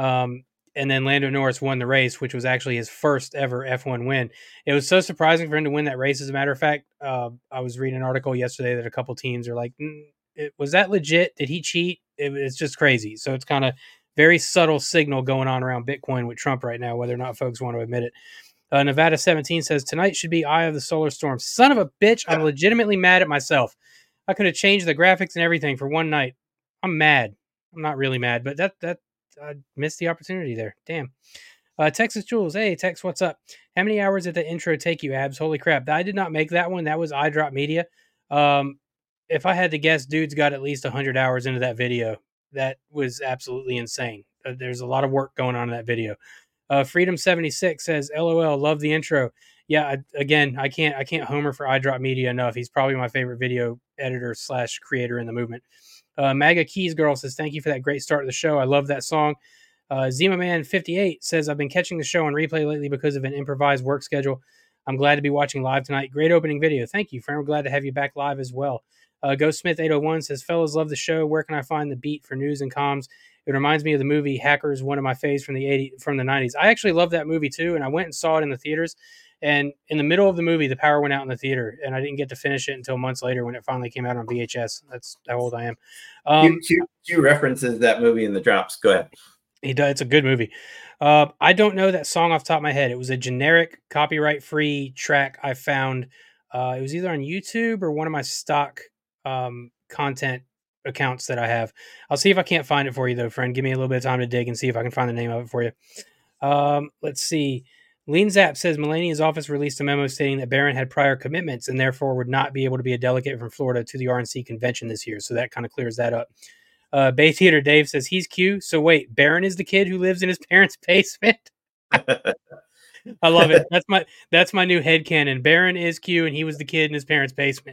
Speaker 6: And then Lando Norris won the race, which was actually his first ever F1 win. It was so surprising for him to win that race. As a matter of fact, I was reading an article yesterday that a couple teams are like, was that legit? Did he cheat? It's just crazy. So it's kind of very subtle signal going on around Bitcoin with Trump right now, whether or not folks want to admit it. Nevada 17 says, "Tonight should be Eye of the Solar Storm." Son of a bitch. I'm legitimately mad at myself. I could have changed the graphics and everything for one night. I'm mad. I'm not really mad, but that I missed the opportunity there. Damn. Texas Jules. Hey, Tex, what's up? How many hours did the intro take you, Abs? Holy crap. I did not make that one. That was iDrop Media. If I had to guess, dude's got at least 100 hours into that video. That was absolutely insane. There's a lot of work going on in that video. Freedom76 says, "LOL, love the intro." Yeah, I can't homer for iDrop Media enough. He's probably my favorite video editor / creator in the movement. Maga Keys Girl says, "Thank you for that great start of the show. I love that song." Zima Man 58 says, "I've been catching the show on replay lately because of an improvised work schedule. I'm glad to be watching live tonight. Great opening video. Thank you, friend. We're glad to have you back live as well." Ghostsmith 801 says, "Fellas, love the show. Where can I find the beat for news and comms? It reminds me of the movie Hackers, one of my faves from the 90s. I actually love that movie too, and I went and saw it in the theaters. And in the middle of the movie, the power went out in the theater, and I didn't get to finish it until months later when it finally came out on VHS. That's how old I am."
Speaker 7: Q references that movie in the drops. Go ahead.
Speaker 6: He does. It's a good movie. I don't know that song off the top of my head. It was a generic copyright-free track I found. It was either on YouTube or one of my stock content accounts that I have. I'll see if I can't find it for you though, friend. Give me a little bit of time to dig and see if I can find the name of it for you. Let's see. Lean Zap says Melania's office released a memo stating that Barron had prior commitments and therefore would not be able to be a delegate from Florida to the RNC convention this year. So that kind of clears that up. Bay Theater Dave says he's Q. So wait, Barron is the kid who lives in his parents' basement. I love it. That's my new headcanon. Barron is Q and he was the kid in his parents' basement.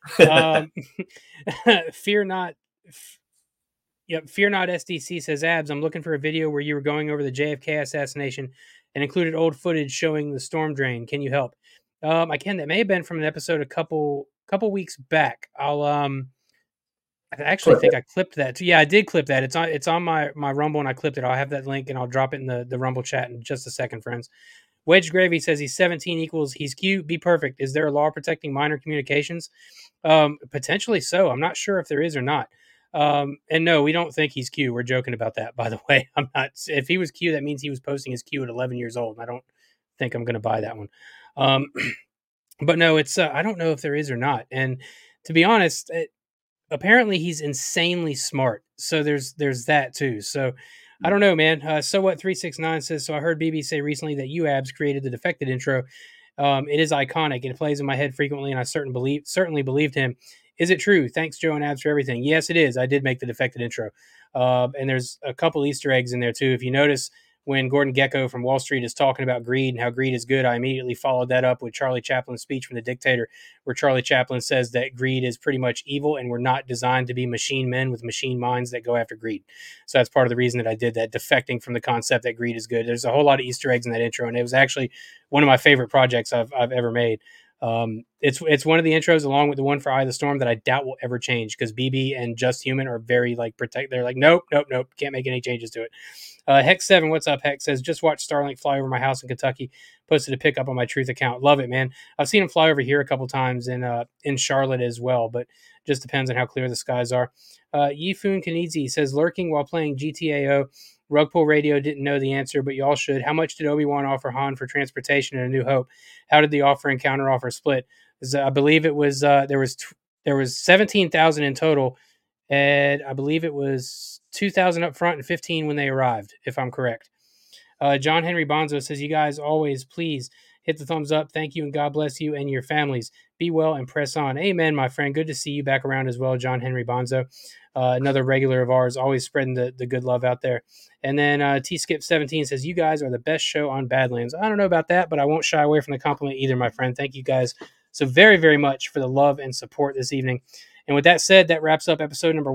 Speaker 6: Fear not. Yep. Fear not SDC says, "Abs, I'm looking for a video where you were going over the JFK assassination and included old footage showing the storm drain. Can you help?" I can. That may have been from an episode a couple weeks back. I actually think I clipped that too. Yeah, I did clip that. It's on my Rumble and I clipped it. I'll have that link and I'll drop it in the Rumble chat in just a second, friends. Wedge Gravy says he's 17 equals he's cute. Be perfect. Is there a law protecting minor communications? Potentially so. I'm not sure if there is or not. And no, we don't think he's Q. We're joking about that, by the way. I'm not. If he was Q, that means he was posting his Q at 11 years old. I don't think I'm going to buy that one. But no, it's. I don't know if there is or not. And to be honest, apparently he's insanely smart. So there's that too. So I don't know, man. So what? 369 says. "So I heard BB say recently that you, Abs, created the defected intro. It is iconic. It plays in my head frequently, and I certainly believed him. Is it true? Thanks, Joe and Abs, for everything." Yes, it is. I did make the defected intro. And there's a couple Easter eggs in there too. If you notice, when Gordon Gekko from Wall Street is talking about greed and how greed is good, I immediately followed that up with Charlie Chaplin's speech from The Dictator, where Charlie Chaplin says that greed is pretty much evil and we're not designed to be machine men with machine minds that go after greed. So that's part of the reason that I did that, defecting from the concept that greed is good. There's a whole lot of Easter eggs in that intro, and it was actually one of my favorite projects I've ever made. It's one of the intros, along with the one for Eye of the Storm, that I doubt will ever change, because BB and Just Human are very they're like, nope, can't make any changes to it. Hex7, what's up? Hex says, just watched Starlink fly over my house in Kentucky. Posted a pickup on my Truth account. Love it, man. I've seen him fly over here a couple times in Charlotte as well, but just depends on how clear the skies are. Yifun Kanizi says, lurking while playing GTAO. Rugpull Radio didn't know the answer, but y'all should. How much did Obi-Wan offer Han for transportation and A New Hope? How did the offer and counter offer split? I believe it was there was 17,000 in total, and I believe it was 2,000 up front and 15 when they arrived, if I'm correct. John Henry Bonzo says, you guys always please hit the thumbs up. Thank you, and God bless you and your families. Be well and press on. Amen, my friend. Good to see you back around as well, John Henry Bonzo. Another regular of ours, always spreading the good love out there. And then T-Skip17 says, you guys are the best show on Badlands. I don't know about that, but I won't shy away from the compliment either, my friend. Thank you guys so very, very much for the love and support this evening. And with that said, that wraps up episode number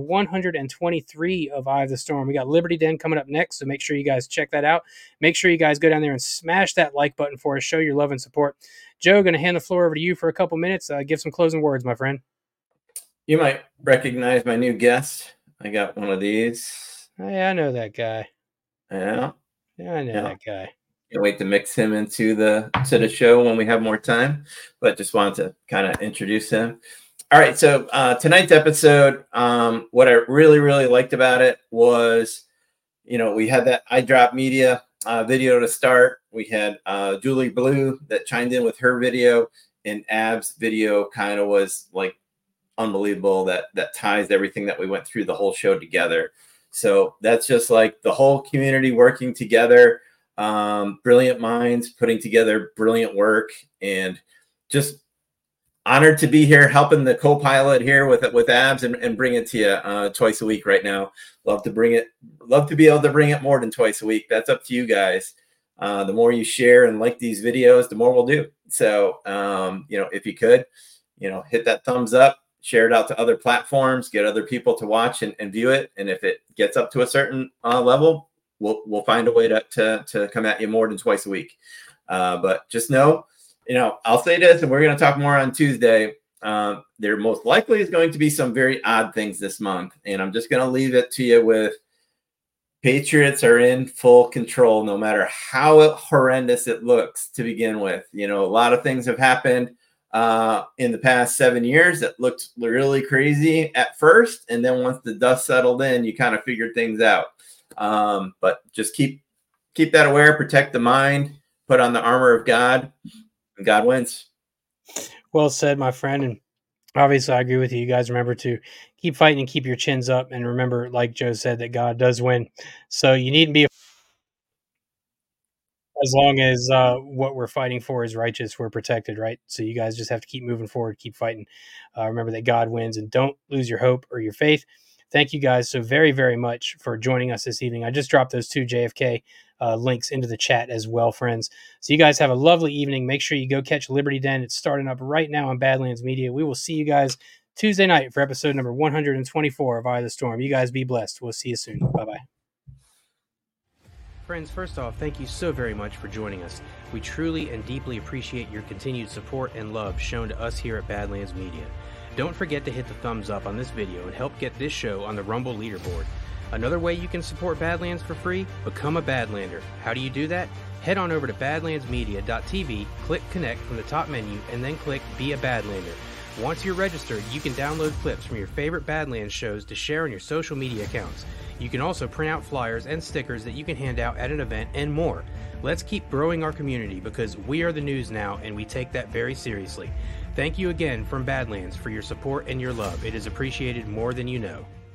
Speaker 6: 123 of Eye of the Storm. We got Liberty Den coming up next, so make sure you guys check that out. Make sure you guys go down there and smash that like button for us. Show your love and support. Joe, going to hand the floor over to you for a couple minutes. Give some closing words, my friend.
Speaker 7: You might recognize my new guest. I got one of these.
Speaker 6: Hey, I know that guy.
Speaker 7: Yeah.
Speaker 6: Yeah, I know that guy.
Speaker 7: Can't wait to mix him into the show when we have more time, but just wanted to kind of introduce him. All right, so tonight's episode, what I really, really liked about it was, we had that iDrop Media video to start. We had Julie Blue that chimed in with her video, and Ab's video kind of was like unbelievable. That ties everything that we went through the whole show together. So that's just like the whole community working together, brilliant minds putting together brilliant work, and just honored to be here helping the co-pilot here with Abs and bring it to you twice a week right now. Love to be able to bring it more than twice a week. That's up to you guys. The more you share and like these videos, the more we'll do. So, if you could, hit that thumbs up, share it out to other platforms, get other people to watch and view it. And if it gets up to a certain level, we'll find a way to come at you more than twice a week. But just know, I'll say this, and we're going to talk more on Tuesday. There most likely is going to be some very odd things this month. And I'm just going to leave it to you with Patriots are in full control, no matter how horrendous it looks to begin with. A lot of things have happened in the past 7 years that looked really crazy at first. And then once the dust settled in, you kind of figured things out. But just keep that aware, protect the mind, put on the armor of God. God wins.
Speaker 6: Well said, my friend. And obviously, I agree with you. You guys remember to keep fighting and keep your chins up. And remember, like Joe said, that God does win. So you needn't be, as long as what we're fighting for is righteous, we're protected, right? So you guys just have to keep moving forward, keep fighting. Remember that God wins, and don't lose your hope or your faith. Thank you guys so very, very much for joining us this evening. I just dropped those 2 JFK links into the chat as well, friends. So you guys have a lovely evening. Make sure you go catch Liberty Den. It's starting up right now on Badlands Media. We will see you guys Tuesday night for episode number 124 of Eye of the Storm. You guys be blessed. We'll see you soon. Bye-bye. Friends, first off, thank you so very much for joining us. We truly and deeply appreciate your continued support and love shown to us here at Badlands Media. Don't forget to hit the thumbs up on this video and help get this show on the Rumble leaderboard. Another way you can support Badlands for free, become a Badlander. How do you do that? Head on over to badlandsmedia.tv, click Connect from the top menu, and then click Be a Badlander. Once you're registered, you can download clips from your favorite Badlands shows to share on your social media accounts. You can also print out flyers and stickers that you can hand out at an event and more. Let's keep growing our community, because we are the news now and we take that very seriously. Thank you again from Badlands for your support and your love. It is appreciated more than you know.